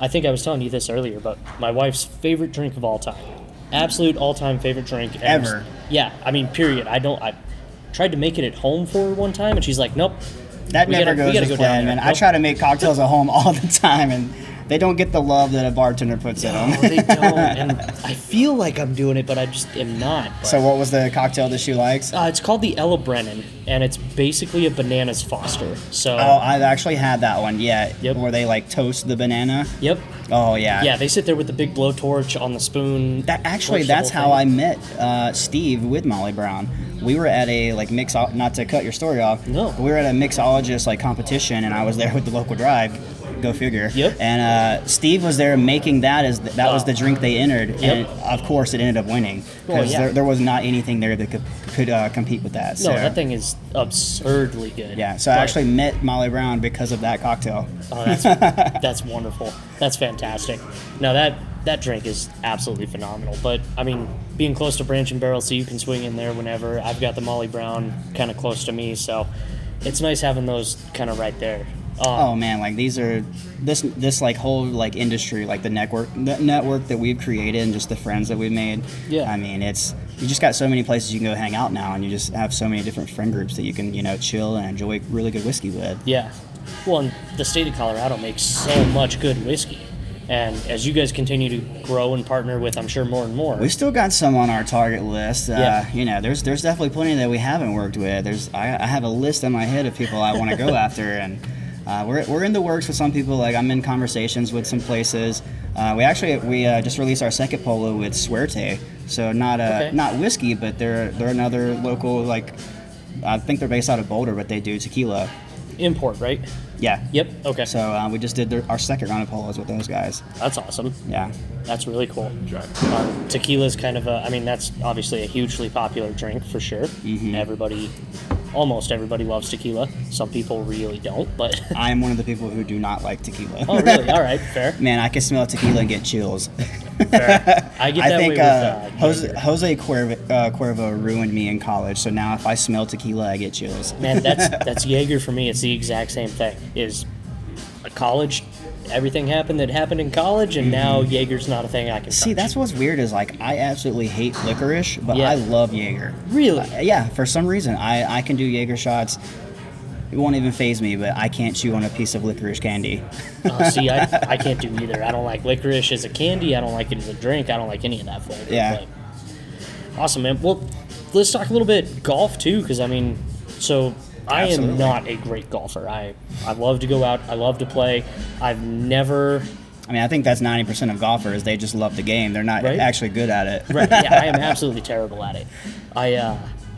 I think I was telling you this earlier, but my wife's favorite drink of all time, absolute all-time favorite drink and Ever. Yeah, I mean, period. I don't. I tried to make it at home for her one time, and she's like, "Nope." That we never gotta, we goes gotta as go planned, down there. man. I Nope. try to make cocktails at home all the time, and they don't get the love that a bartender puts in No, them. they don't, and I feel like I'm doing it, but I just am not. But, So what was the cocktail that she likes? uh, it's called the Ella Brennan, and it's basically a bananas Foster. So, Oh, I've actually had that one, yeah. Yep. Where they like toast the banana. yep, Oh yeah. yeah, they sit there with the big blowtorch on the spoon. That actually, torch the that's whole how I thing. met uh, Steve with Molly Brown. We were at a like mix. Not to cut your story off. No. But we were at a mixologist like competition, and I was there with the local drive. Go figure. Yep. And uh, Steve was there making that as th- that was Oh. the drink they entered, Yep. and of course it ended up winning Oh, because yeah. there, there was not anything there that could could uh, compete with that. So, No, that thing is absurdly good. Yeah. So I But- actually met Molly Brown because of that cocktail. Oh, that's that's wonderful. That's fantastic. No, that that drink is absolutely phenomenal. But I mean, being close to Branch and Barrel, so you can swing in there whenever. I've got the Molly Brown kind of close to me, so it's nice having those kind of right there. Um, Oh man, like these are this this like whole like industry, like the network the network that we've created and just the friends that we've made. Yeah. I mean, it's you just got so many places you can go hang out now, and you just have so many different friend groups that you can you know chill and enjoy really good whiskey with. Yeah. Well, and the state of Colorado makes so much good whiskey. And as you guys continue to grow and partner with, I'm sure, more and more. We've still got some on our target list. Uh, Yeah. You know, there's there's definitely plenty that we haven't worked with. There's I, I have a list in my head of people I want to go after, and uh, we're, we're in the works with some people. Like I'm in conversations with some places. Uh, we actually we uh, just released our second polo with Suerte, so not uh, Okay. not whiskey, but they're they're another local like I think they're based out of Boulder, but they do tequila. Import, right? Yeah. Yep. Okay. So uh, we just did their, our second round of polos with those guys. That's awesome. Yeah. That's really cool. Uh, tequila's kind of a, I mean, that's obviously a hugely popular drink for sure. Mm-hmm. Everybody, almost everybody loves tequila. Some people really don't, but. I am one of the people who do not like tequila. Oh, really? All right, fair. Man, I can smell tequila and get chills. fair. I get that I think way with uh, uh, Jose, Jaeger. Jose Cuervo, uh, Cuervo ruined me in college, so now if I smell tequila, I get chills. Man, that's that's Jaeger for me. It's the exact same thing. Is a college, everything happened that happened in college, and now Jaeger's not a thing I can See, touch. that's what's weird is like I absolutely hate licorice, but Yeah. I love Jaeger. Really? Uh, yeah, for some reason I, I can do Jaeger shots. It won't even phase me, but I can't chew on a piece of licorice candy. Uh, see, I, I can't do either. I don't like licorice as a candy. I don't like it as a drink. I don't like any of that flavor. Yeah. But awesome, man. Well, let's talk a little bit golf too, because I mean, so I Absolutely. am not a great golfer. I I love to go out. I love to play. I've never. I mean, I think that's ninety percent of golfers. They just love the game. They're not Right? actually good at it. Right, yeah, I am absolutely terrible at it. I uh,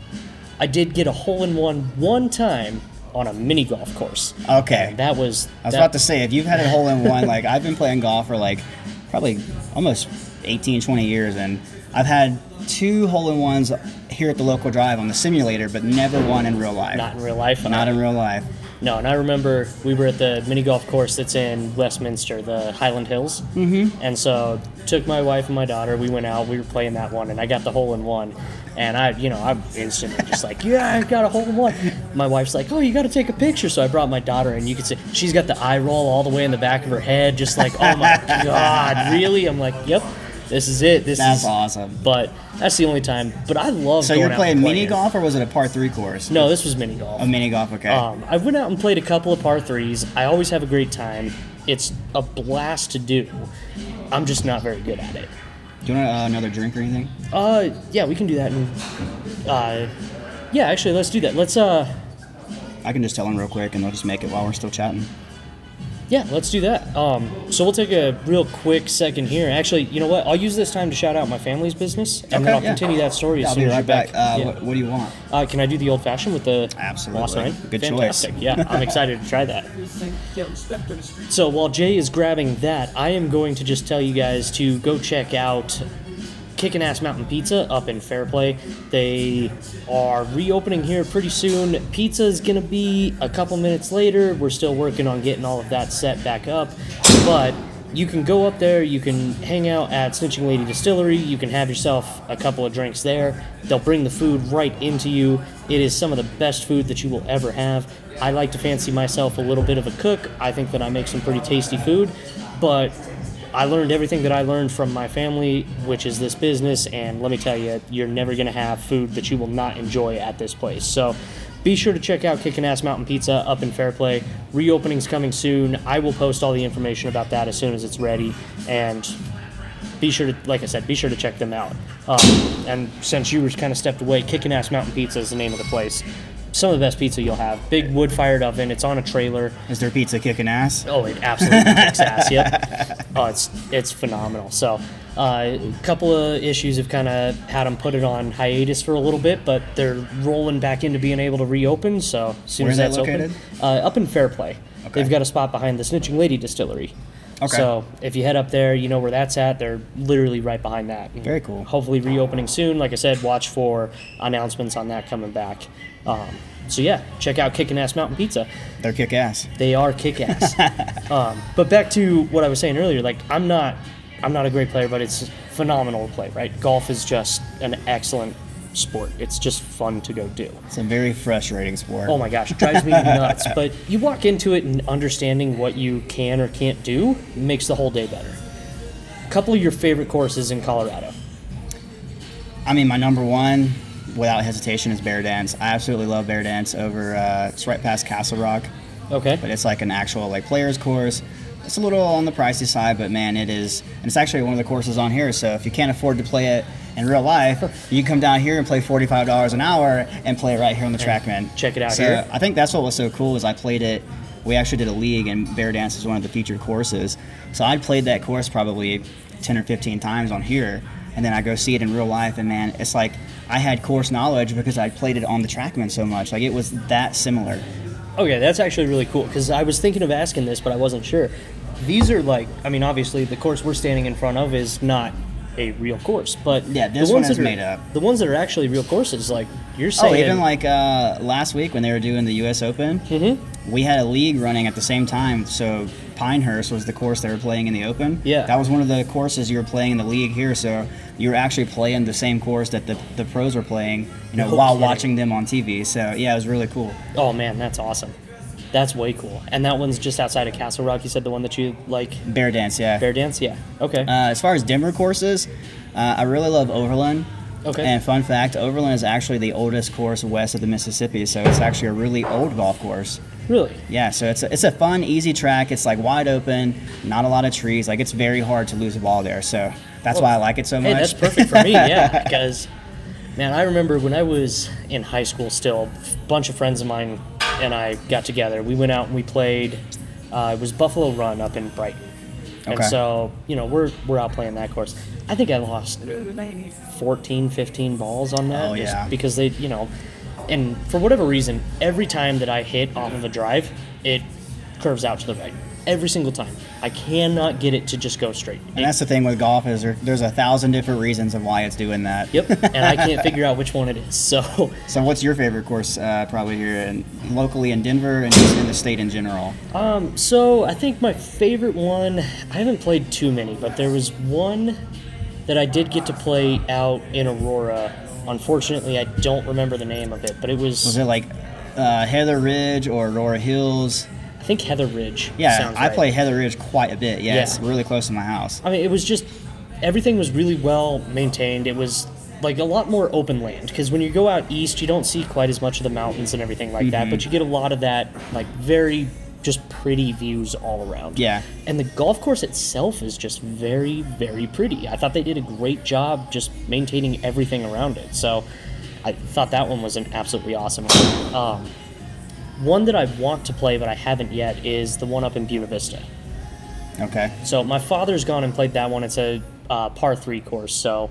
I did get a hole in one one time on a mini golf course. Okay. And that was. I was that, about to say, if you've had a hole in one, like I've been playing golf for like probably almost eighteen, twenty years, and I've had two hole in ones here at the local drive on the simulator, but never one in real life. Not in real life. Not in real life. No, and I remember we were at the mini golf course that's in Westminster, the Highland Hills. Mm-hmm. And so took my wife and my daughter. We went out. We were playing that one, and I got the hole in one. And I, you know, I'm instantly just like, yeah, I got a hole in one. My wife's like, oh, you got to take a picture. So I brought my daughter, and you could see she's got the eye roll all the way in the back of her head, just like, oh my god, really? I'm like, yep, this is it. This That's is awesome. But that's the only time. But I love. So going you're out playing and mini playing. golf, or was it a par three course? No, this was mini golf. A mini golf, okay. Um, I went out and played a couple of par threes. I always have a great time. It's a blast to do. I'm just not very good at it. Do you want uh, another drink or anything? Uh, yeah, we can do that. And, uh, yeah, actually, let's do that. Let's uh, I can just tell them real quick, and they'll just make it while we're still chatting. yeah, let's do that. Um, so we'll take a real quick second here. Actually, you know what? I'll use this time to shout out my family's business, and then Okay, I'll yeah. continue that story as I'll soon be as right you're back. back. Uh, Yeah. what, what do you want? Uh, can I do the old fashioned with the Absolutely. Lost Nine? Good Fantastic. choice. Yeah, I'm excited to try that. So while Jay is grabbing that, I am going to just tell you guys to go check out Kickin' Ass Mountain Pizza up in Fairplay. They are reopening here pretty soon. Pizza is going to be a couple minutes later. We're still working on getting all of that set back up. But you can go up there. You can hang out at Snitching Lady Distillery. You can have yourself a couple of drinks there. They'll bring the food right into you. It is some of the best food that you will ever have. I like to fancy myself a little bit of a cook. I think that I make some pretty tasty food. but I learned everything that I learned from my family, which is this business, and let me tell you, you're never going to have food that you will not enjoy at this place. So be sure to check out Kickin' Ass Mountain Pizza up in Fairplay. Reopening's coming soon. I will post all the information about that as soon as it's ready, and be sure to, like I said, be sure to check them out. Um, and since you were kind of stepped away, Kickin' Ass Mountain Pizza is the name of the place. Some of the best pizza you'll have. Big wood-fired oven. It's on a trailer. Is their pizza kicking ass? Oh, it absolutely kicks ass. Yep. Oh, it's it's phenomenal. So, uh, a couple of issues have kind of had them put it on hiatus for a little bit, but they're rolling back into being able to reopen. So, as soon Where as is that that's located? open, uh, up in Fairplay. Okay. They've got a spot behind the Snitching Lady Distillery. Okay. So if you head up there, you know where that's at. They're literally right behind that. And Very cool. Hopefully reopening soon. Like I said, watch for announcements on that coming back. Um, so yeah, check out Kickin' Ass Mountain Pizza. They're kick ass. They are kick ass. um, but back to what I was saying earlier. Like I'm not, I'm not a great player, but it's phenomenal to play. Right? Golf is just an excellent sport. It's just fun to go do. It's a very frustrating sport. Oh my gosh, it drives me nuts. But you walk into it and understanding what you can or can't do makes the whole day better. A couple of your favorite courses in Colorado. I mean, my number one, without hesitation, is Bear Dance. I absolutely love Bear Dance over, uh, it's right past Castle Rock, Okay. but it's like an actual like players course. It's a little on the pricey side, but man, it is, and it's actually one of the courses on here, so if you can't afford to play it in real life, you can come down here and play forty-five dollars an hour and play it right here on the TrackMan. check it out so here. I think that's what was so cool is I played it, we actually did a league, and Bear Dance is one of the featured courses. So I played that course probably ten or fifteen times on here, and then I go see it in real life, and man, it's like I had course knowledge because I played it on the TrackMan so much. Like it was that similar. Okay, that's actually really cool because I was thinking of asking this, but I wasn't sure. These are like, I mean, obviously the course we're standing in front of is not a real course, but Yeah, this the one ones is that are, made up. The ones that are actually real courses, like you're Oh, saying. even like uh, last week when they were doing the U S Open, Mm-hmm. we had a league running at the same time. So Pinehurst was the course they were playing in the Open. Yeah. That was one of the courses you were playing in the league here. So you were actually playing the same course that the, the pros were playing, you know, No while kidding. watching them on T V. So yeah, it was really cool. Oh man, that's awesome. That's way cool. And that one's just outside of Castle Rock. You said the one that you like, Bear Dance, yeah. Bear Dance. Yeah. Okay. Uh, as far as Denver courses, uh, I really love Overland. Okay. And fun fact, Overland is actually the oldest course west of the Mississippi, so it's actually a really old golf course. Really? Yeah, so it's a, it's a fun, easy track. It's like wide open, not a lot of trees. Like it's very hard to lose a ball there. So that's why I like it so much. Hey, that's perfect for me. Yeah, because man, I remember when I was in high school. Still, a bunch of friends of mine and I got together. We went out and we played. Uh, it was Buffalo Run up in Brighton. And Okay. so, you know, we're we're out playing that course. I think I lost fourteen, fifteen balls on that. Oh, just yeah. because they, you know, and for whatever reason, every time that I hit off of a drive, it curves out to the right. Every single time. I cannot get it to just go straight. And that's the thing with golf is there, there's a thousand different reasons of why it's doing that. Yep, and I can't figure out which one it is. So, So what's your favorite course uh, probably here in, locally in Denver and just in the state in general? um, so I think my favorite one. I haven't played too many, but there was one that I did get to play out in Aurora. Unfortunately, I don't remember the name of it, but it was. Was it like uh, Heather Ridge or Aurora Hills? I think Heather Ridge. Yeah, sounds I right. play Heather Ridge quite a bit. Yeah, Yeah. it's really close to my house. I mean, it was just everything was really well maintained. It was like a lot more open land because when you go out east, you don't see quite as much of the mountains and everything like that, but you get a lot of that like very just pretty views all around. Yeah. And the golf course itself is just very, very pretty. I thought they did a great job just maintaining everything around it. So I thought that one was an absolutely awesome one. Um, one that I want to play but I haven't yet is the one up in Buena Vista. Okay. So my father's gone and played that one. It's a uh, par three course, so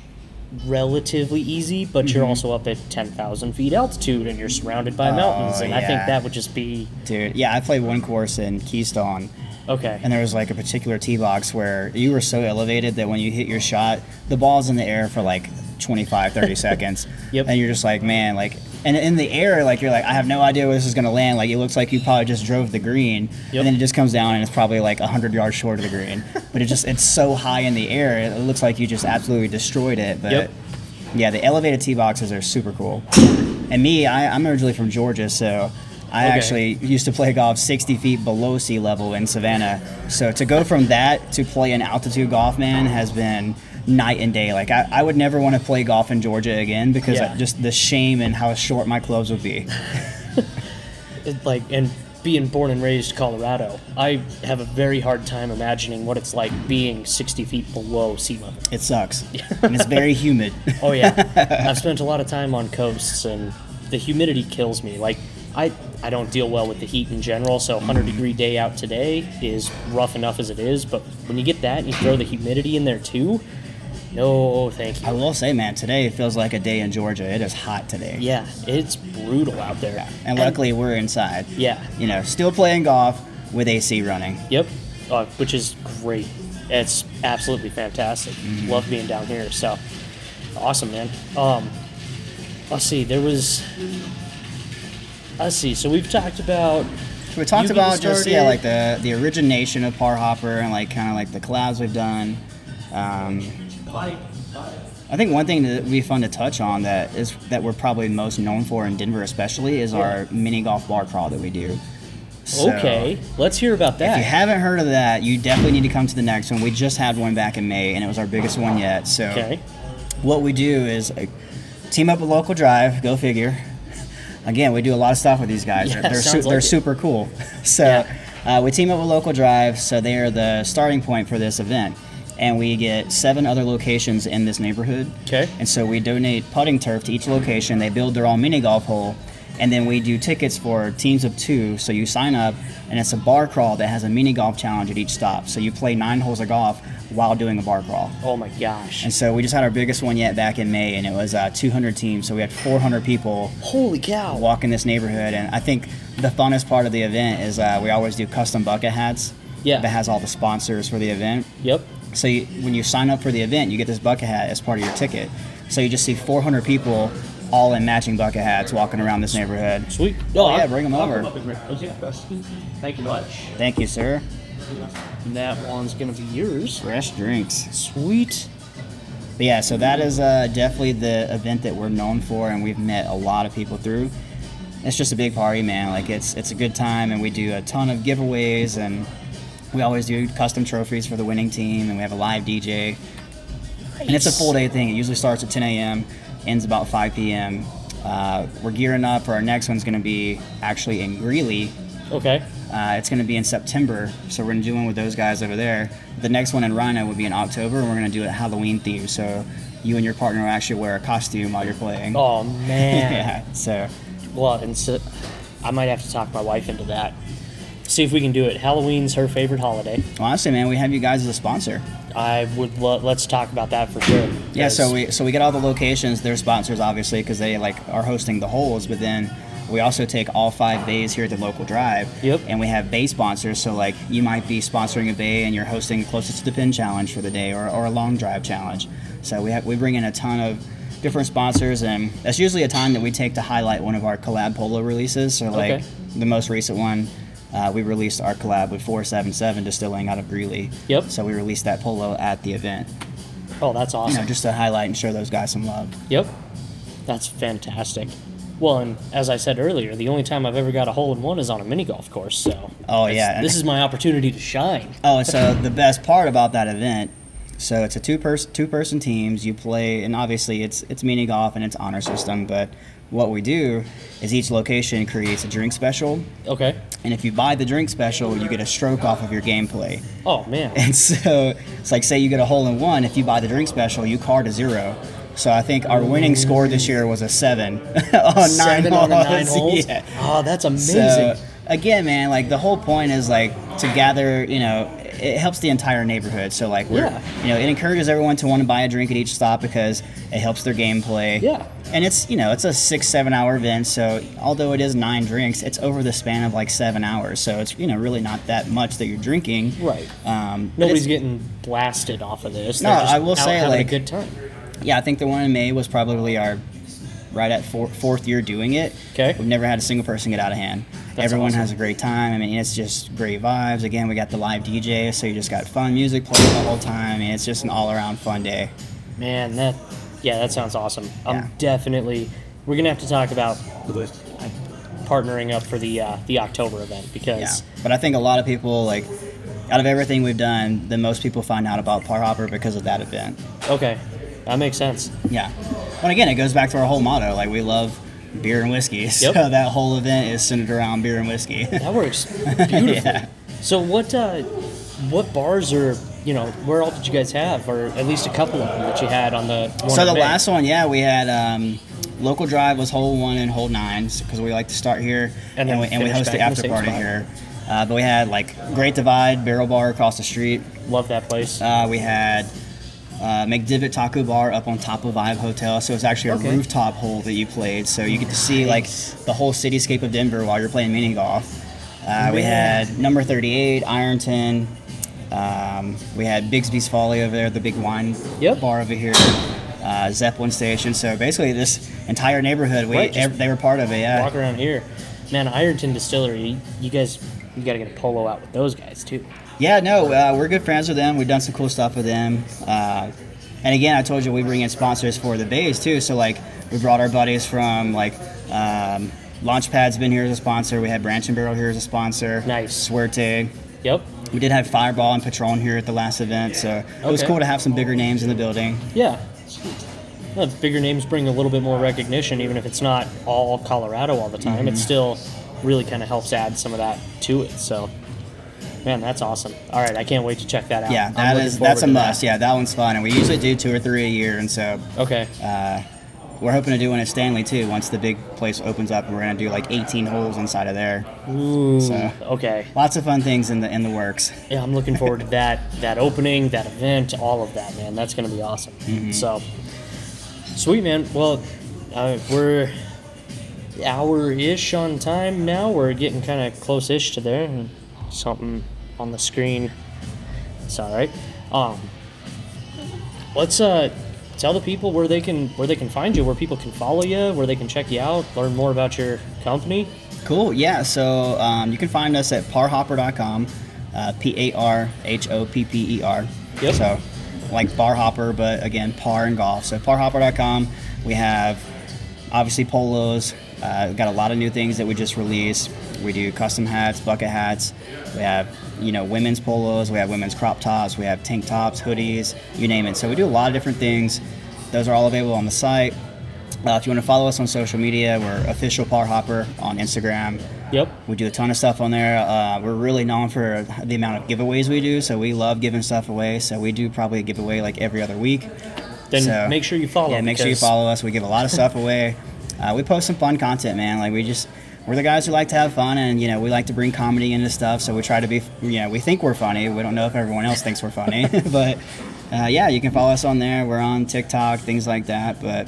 relatively easy, but Mm-hmm. you're also up at ten thousand feet altitude and you're surrounded by Oh, mountains, and I think yeah. that would just be Dude, yeah, I played one course in Keystone, okay. and there was like a particular tee box where you were so elevated that when you hit your shot, the ball's in the air for like twenty-five, thirty seconds. Yep. And you're just like, man, like, and in the air, like, you're like, I have no idea where this is going to land. Like, it looks like you probably just drove the green, Yep. and then it just comes down and it's probably like one hundred yards short of the green. But it just, it's so high in the air, it looks like you just absolutely destroyed it. But Yep. yeah, the elevated tee boxes are super cool. And me, I, I'm originally from Georgia, so I Okay. actually used to play golf sixty feet below sea level in Savannah. So to go from that to play an altitude golf, man, has been night and day. Like I, I would never want to play golf in Georgia again because Yeah. I, just the shame and how short my clubs would be. It, like, and being born and raised Colorado, I have a very hard time imagining what it's like being sixty feet below sea level. It sucks. And it's very humid. Oh yeah, I've spent a lot of time on coasts, and the humidity kills me. Like, I I don't deal well with the heat in general, so one hundred degree day out today is rough enough as it is. But when you get that and you throw the humidity in there too, no, thank you. I will say, man, today it feels like a day in Georgia. It is hot today. Yeah, it's brutal out there. And luckily we're inside. Yeah. You know, still playing golf with A C running. Yep, uh, which is great. It's absolutely fantastic. Mm-hmm. Love being down here. So awesome, man. Um, let's see. There was. Let's see. So we've talked about. We talked you about getting just yeah, started. like the the origination of Par Hopper and like kind of like the collabs we've done. Um, I think one thing that would be fun to touch on that is that we're probably most known for in Denver, especially, is our mini golf bar crawl that we do. So, Okay, let's hear about If that. you haven't heard of that, you definitely need to come to the next one. We just had one back in May, and it was our biggest one yet. So Okay. what we do is uh, team up with Local Drive. Go figure. Again, we do a lot of stuff with these guys. Yeah, they're sounds su- like they're it. super cool. So Yeah. uh, we team up with Local Drive, so they are the starting point for this event. And we get seven other locations in this neighborhood. Okay. And so we donate putting turf to each location. They build their own mini golf hole. And then we do tickets for teams of two. So you sign up, and it's a bar crawl that has a mini golf challenge at each stop. So you play nine holes of golf while doing a bar crawl. Oh my gosh. And so we just had our biggest one yet back in May, and it was uh, two hundred teams. So we had four hundred people Holy cow. walk in this neighborhood. And I think the funnest part of the event is uh, we always do custom bucket hats. Yeah. That has all the sponsors for the event. Yep. So you, when you sign up for the event, you get this bucket hat as part of your ticket. So you just see four hundred people all in matching bucket hats walking around this neighborhood. Sweet. Oh, I'll- yeah, bring them I'll over. come up and grab those, yeah. Thank you much. Thank you, sir. And that one's gonna be yours. Fresh drinks. Sweet. But yeah, so that is uh, definitely the event that we're known for, and we've met a lot of people through. It's just a big party, man. Like it's it's a good time, and we do a ton of giveaways, and we always do custom trophies for the winning team, and we have a live D J. And it's a full day thing. It usually starts at ten a.m., ends about five p.m. Uh, we're gearing up for our next one's going to be actually in Greeley. Okay. Uh, it's going to be in September, so we're going to do one with those guys over there. The next one in Rhino would be in October, and we're going to do it Halloween themed. So you and your partner will actually wear a costume while you're playing. Oh man. Yeah. So Well, and so I might have to talk my wife into that. See if we can do it. Halloween's her favorite holiday. honestly, man, we have you guys as a sponsor. I would lo- let's talk about that for sure. Yeah. So 'Cause- we so we get all the locations. They're sponsors, obviously, because they like are hosting the holes. But then we also take all five bays here at the Local Drive. Yep. And we have bay sponsors. So like you might be sponsoring a bay and you're hosting closest to the pin challenge for the day, or, or a long drive challenge. So we have we bring in a ton of different sponsors, and that's usually a time that we take to highlight one of our collab polo releases. So like Okay. the most recent one. Uh, we released our collab with four seven seven Distilling out of Greeley. Yep. So we released that polo at the event, Oh, that's you awesome. know, just to highlight and show those guys some love. Yep. That's fantastic. Well, and as I said earlier, the only time I've ever got a hole in one is on a mini golf course. So. Oh, it's- yeah. This is my opportunity to shine. Oh, and so the best part about that event, so it's a two person two person teams. You play, and obviously it's it's mini golf and it's honor system. But what we do is each location creates a drink special, Okay. and if you buy the drink special, you get a stroke off of your gameplay. Oh man. And so it's like, say you get a hole in one, if you buy the drink special, you card a zero. So I think our winning score this year was a seven on nine Seven holes. on the nine holes. Yeah. Oh, that's amazing. So again, man, like the whole point is like to gather, you know, it helps the entire neighborhood. So like we're, Yeah. you know, it encourages everyone to want to buy a drink at each stop because it helps their gameplay. Yeah. And it's, you know, it's a six, seven hour event. So although it is nine drinks, it's over the span of like seven hours. So it's, you know, really not that much that you're drinking. Right. Um, but Nobody's it's- getting blasted off of this. No, They're just I will out say, having like- a good time. Yeah, I think the one in May was probably our right at four, fourth year doing it. Okay. We've never had a single person get out of hand. That's Everyone awesome. has a great time. I mean, it's just great vibes. Again, we got the live D J, so you just got fun music playing the whole time. I mean, it's just an all around fun day. Man, that yeah, that sounds awesome. I'm Yeah. definitely we're gonna have to talk about partnering up for the uh, the October event because. Yeah, but I think a lot of people like. Out of everything we've done, the most people find out about Par Hopper because of that event. Okay, that makes sense. Yeah. But again, it goes back to our whole motto. Like, we love beer and whiskey. So Yep. that whole event is centered around beer and whiskey. That works beautifully. Yeah. So what uh, what bars or, you know, where all did you guys have? Or at least a couple of them that you had on the one So in the May? last one, yeah, we had um, Local Drive was hole one and hole nine because we like to start here And and, then we, and we finish host back the in the after same party spot. here. Uh, but we had like Great Divide Barrel Bar across the street. Love that place. Uh, we had uh, McDivitt Taco Bar up on top of Vibe Hotel. So it's actually a Okay. rooftop hole that you played. So you get to see like the whole cityscape of Denver while you're playing mini golf. Uh, we Man. had number thirty-eight, Ironton. Um, we had Bigsby's Folly over there, the big wine Yep. bar over here. Uh, Zeppelin Station. So basically, this entire neighborhood, we Right, just ev- they were part of it. Yeah. Walk around here. Man, Ironton Distillery, you guys, you got to get a polo out with those guys too. Yeah, no, uh, we're good friends with them. We've done some cool stuff with them. Uh, and again, I told you we bring in sponsors for the bays too. So like, we brought our buddies from like um, Launchpad's been here as a sponsor. We had Branch and Barrel here as a sponsor. Nice. Suerte. Yep. We did have Fireball and Patron here at the last event, so it was Okay. cool to have some bigger names in the building. Yeah. Well, bigger names bring a little bit more recognition, even if it's not all Colorado all the time. Mm-hmm. It still really kind of helps add some of that to it. So, man, that's awesome. All right, I can't wait to check that out. Yeah, I'm that looking is forward that's a to must. that. Yeah, that one's fun, and we usually do two or three a year, and so Okay. uh, we're hoping to do one at Stanley too. Once the big place opens up, we're gonna do like eighteen holes inside of there. Ooh. So Okay. lots of fun things in the in the works. Yeah, I'm looking forward to that that opening, that event, all of that, man. That's going to be awesome. Mm-hmm. So, sweet, man. Well, uh, we're hour-ish on time now. We're getting kind of close-ish to there. And something on the screen. It's all right. Um, let's uh, tell the people where they can where they can find you, where people can follow you, where they can check you out, learn more about your company. Cool. Yeah. So um, you can find us at par hopper dot com, uh, P A R H O P P E R. Yep. So like bar hopper, but again, par and golf. So par hopper dot com. We have obviously polos. Uh, we've got a lot of new things that we just released. We do custom hats, bucket hats. We have, you know, women's polos. We have women's crop tops. We have tank tops, hoodies, you name it. So we do a lot of different things. Those are all available on the site. Uh, if you want to follow us on social media, we're official Par Hopper on Instagram. Yep. We do a ton of stuff on there. Uh, we're really known for the amount of giveaways we do, so we love giving stuff away. So we do probably a giveaway like every other week. Then So, make sure you follow. Yeah, make sure you because- follow us. We give a lot of stuff away. Uh, we post some fun content, man. Like we just, we're the guys who like to have fun, and you know, we like to bring comedy into stuff. So we try to be, you know, we think we're funny. We don't know if everyone else thinks we're funny, but uh, yeah, you can follow us on there. We're on TikTok, things like that. But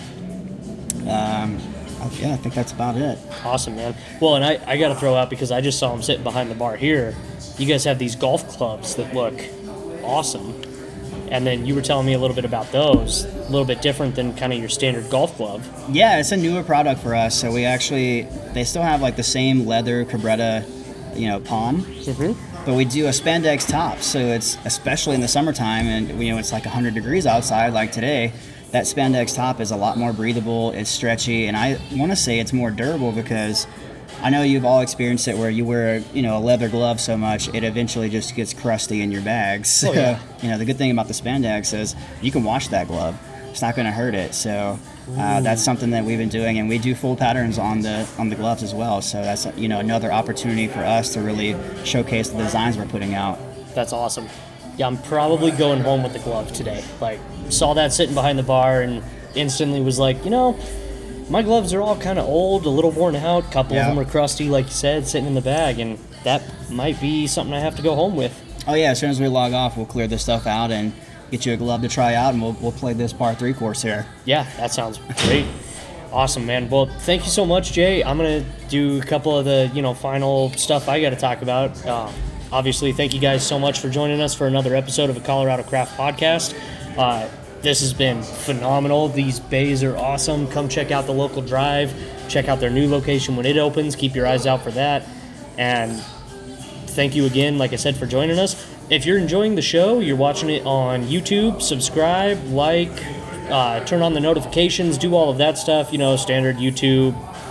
um, yeah, I think that's about it. Awesome, man. Well, and I, I got to throw out, because I just saw him sitting behind the bar here, you guys have these golf clubs that look awesome. And then you were telling me a little bit about those, a little bit different than kind of your standard golf glove. Yeah, it's a newer product for us. So we actually, they still have like the same leather Cabretta, you know, palm. Mm-hmm. But we do a spandex top, so it's especially in the summertime, and you know it's like one hundred degrees outside, like today. That spandex top is a lot more breathable. It's stretchy, and I want to say it's more durable because I know you've all experienced it where you wear you know a leather glove so much it eventually just gets crusty in your bags. So, Oh, yeah. you know the good thing about the spandex is you can wash that glove. It's not going to hurt it. So uh, that's something that we've been doing, and we do full patterns on the on the gloves as well. So that's you know another opportunity for us to really showcase the designs we're putting out. That's awesome. Yeah, I'm probably going home with the glove today. Like, saw that sitting behind the bar and instantly was like, you know, my gloves are all kind of old, a little worn out. A couple Yeah. of them are crusty, like you said, sitting in the bag, and that might be something I have to go home with. Oh yeah, as soon as we log off, we'll clear this stuff out and get you a glove to try out, and we'll we'll play this par three course here. Yeah, that sounds great. Awesome, man. Well, thank you so much, Jay. I'm gonna do a couple of the you know final stuff I got to talk about. Uh, obviously, thank you guys so much for joining us for another episode of a Colorado Craft Podcast. Uh, this has been phenomenal. These bays are awesome. Come check out the local drive. Check out their new location when it opens. Keep your eyes out for that. And thank you again, like I said, for joining us. If you're enjoying the show, you're watching it on YouTube, subscribe, like, uh, turn on the notifications, do all of that stuff, you know, standard YouTube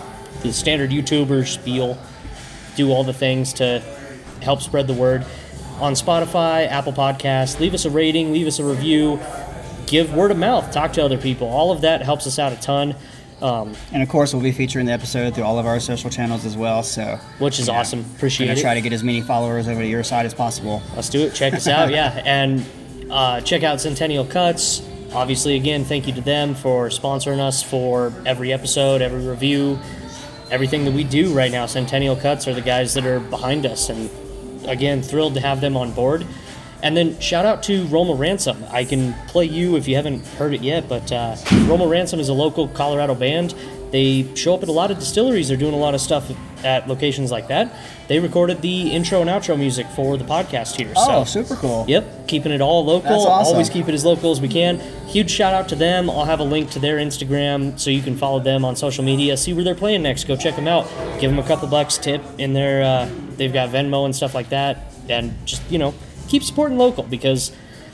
the standard YouTuber spiel. Do all the things to help spread the word. On Spotify, Apple Podcasts, leave us a rating, leave us a review, give word of mouth, talk to other people. All of that helps us out a ton. Um, and of course, we'll be featuring the episode through all of our social channels as well. So, which is yeah, awesome. Appreciate gonna it. Try to get as many followers over to your side as possible. Let's do it. Check us out. Yeah, and uh, check out Centennial Cuts. Obviously, again, thank you to them for sponsoring us for every episode, every review, everything that we do right now. Centennial Cuts are the guys that are behind us, and again, thrilled to have them on board. And then shout out to Roma Ransom. I can play you if you haven't heard it yet, but uh, Roma Ransom is a local Colorado band. They show up at a lot of distilleries. They're doing a lot of stuff at locations like that. They recorded the intro and outro music for the podcast here. Oh, so, super cool. Yep, keeping it all local. That's awesome. Always keep it as local as we can. Huge shout out to them. I'll have a link to their Instagram so you can follow them on social media. See where they're playing next. Go check them out. Give them a couple bucks tip in their, uh, they've got Venmo and stuff like that. And just, you know, keep supporting local because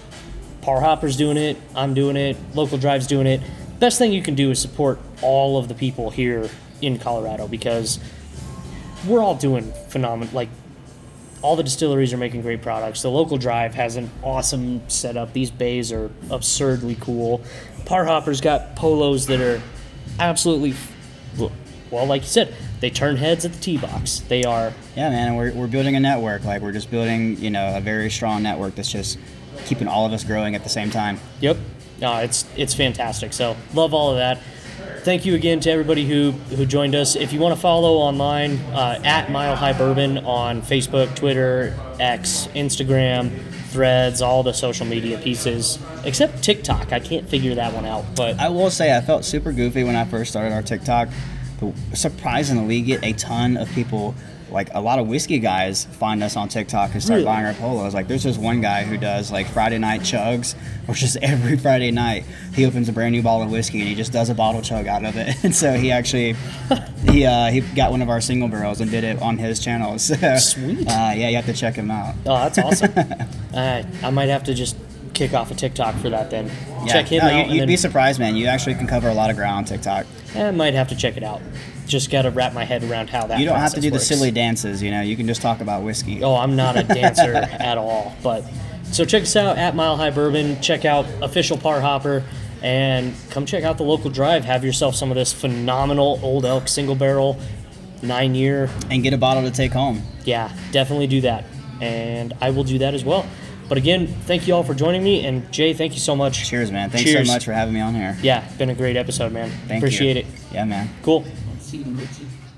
Par Hopper's doing it, I'm doing it, Local Drive's doing it. Best thing you can do is support all of the people here in Colorado because we're all doing phenomenal. Like, all the distilleries are making great products. The Local Drive has an awesome setup. These bays are absurdly cool. Par Hopper's got polos that are absolutely, well, like you said, they turn heads at the tee box. They are. Yeah, man, we're, we're building a network. Like, we're just building, you know, a very strong network that's just keeping all of us growing at the same time. Yep. No, it's it's fantastic. So, love all of that. Thank you again to everybody who, who joined us. If you want to follow online, uh, at Mile High Bourbon on Facebook, Twitter, X, Instagram, Threads, all the social media pieces, except TikTok. I can't figure that one out. But I will say I felt super goofy when I first started our TikTok. But surprisingly, we get a ton of people, like a lot of whiskey guys find us on TikTok and start Really? buying our polos. Like, there's this one guy who does like Friday night chugs, which is every Friday night he opens a brand new bottle of whiskey and he just does a bottle chug out of it. And so he actually he uh, he got one of our single barrels and did it on his channel. So, Sweet. Uh, yeah, you have to check him out. Oh, that's awesome. uh, I might have to just kick off a TikTok for that then. Yeah. Check him no, out. You, and you'd then, be surprised, man. You actually can cover a lot of ground on TikTok. I might have to check it out. Just got to wrap my head around how that You don't have to process do the works. silly dances, you know. You can just talk about whiskey. Oh, I'm not a dancer at all. But so check us out at Mile High Bourbon. Check out official Par Hopper, and come check out the Local Drive. Have yourself some of this phenomenal Old Elk single barrel, nine year. And get a bottle to take home. Yeah, definitely do that, and I will do that as well. But again, thank you all for joining me, and Jay, thank you so much. Cheers, man. Thanks Cheers. so much for having me on here. Yeah, been a great episode, man. Thank Appreciate you. it. Yeah, man. Cool. See you, Mitzi.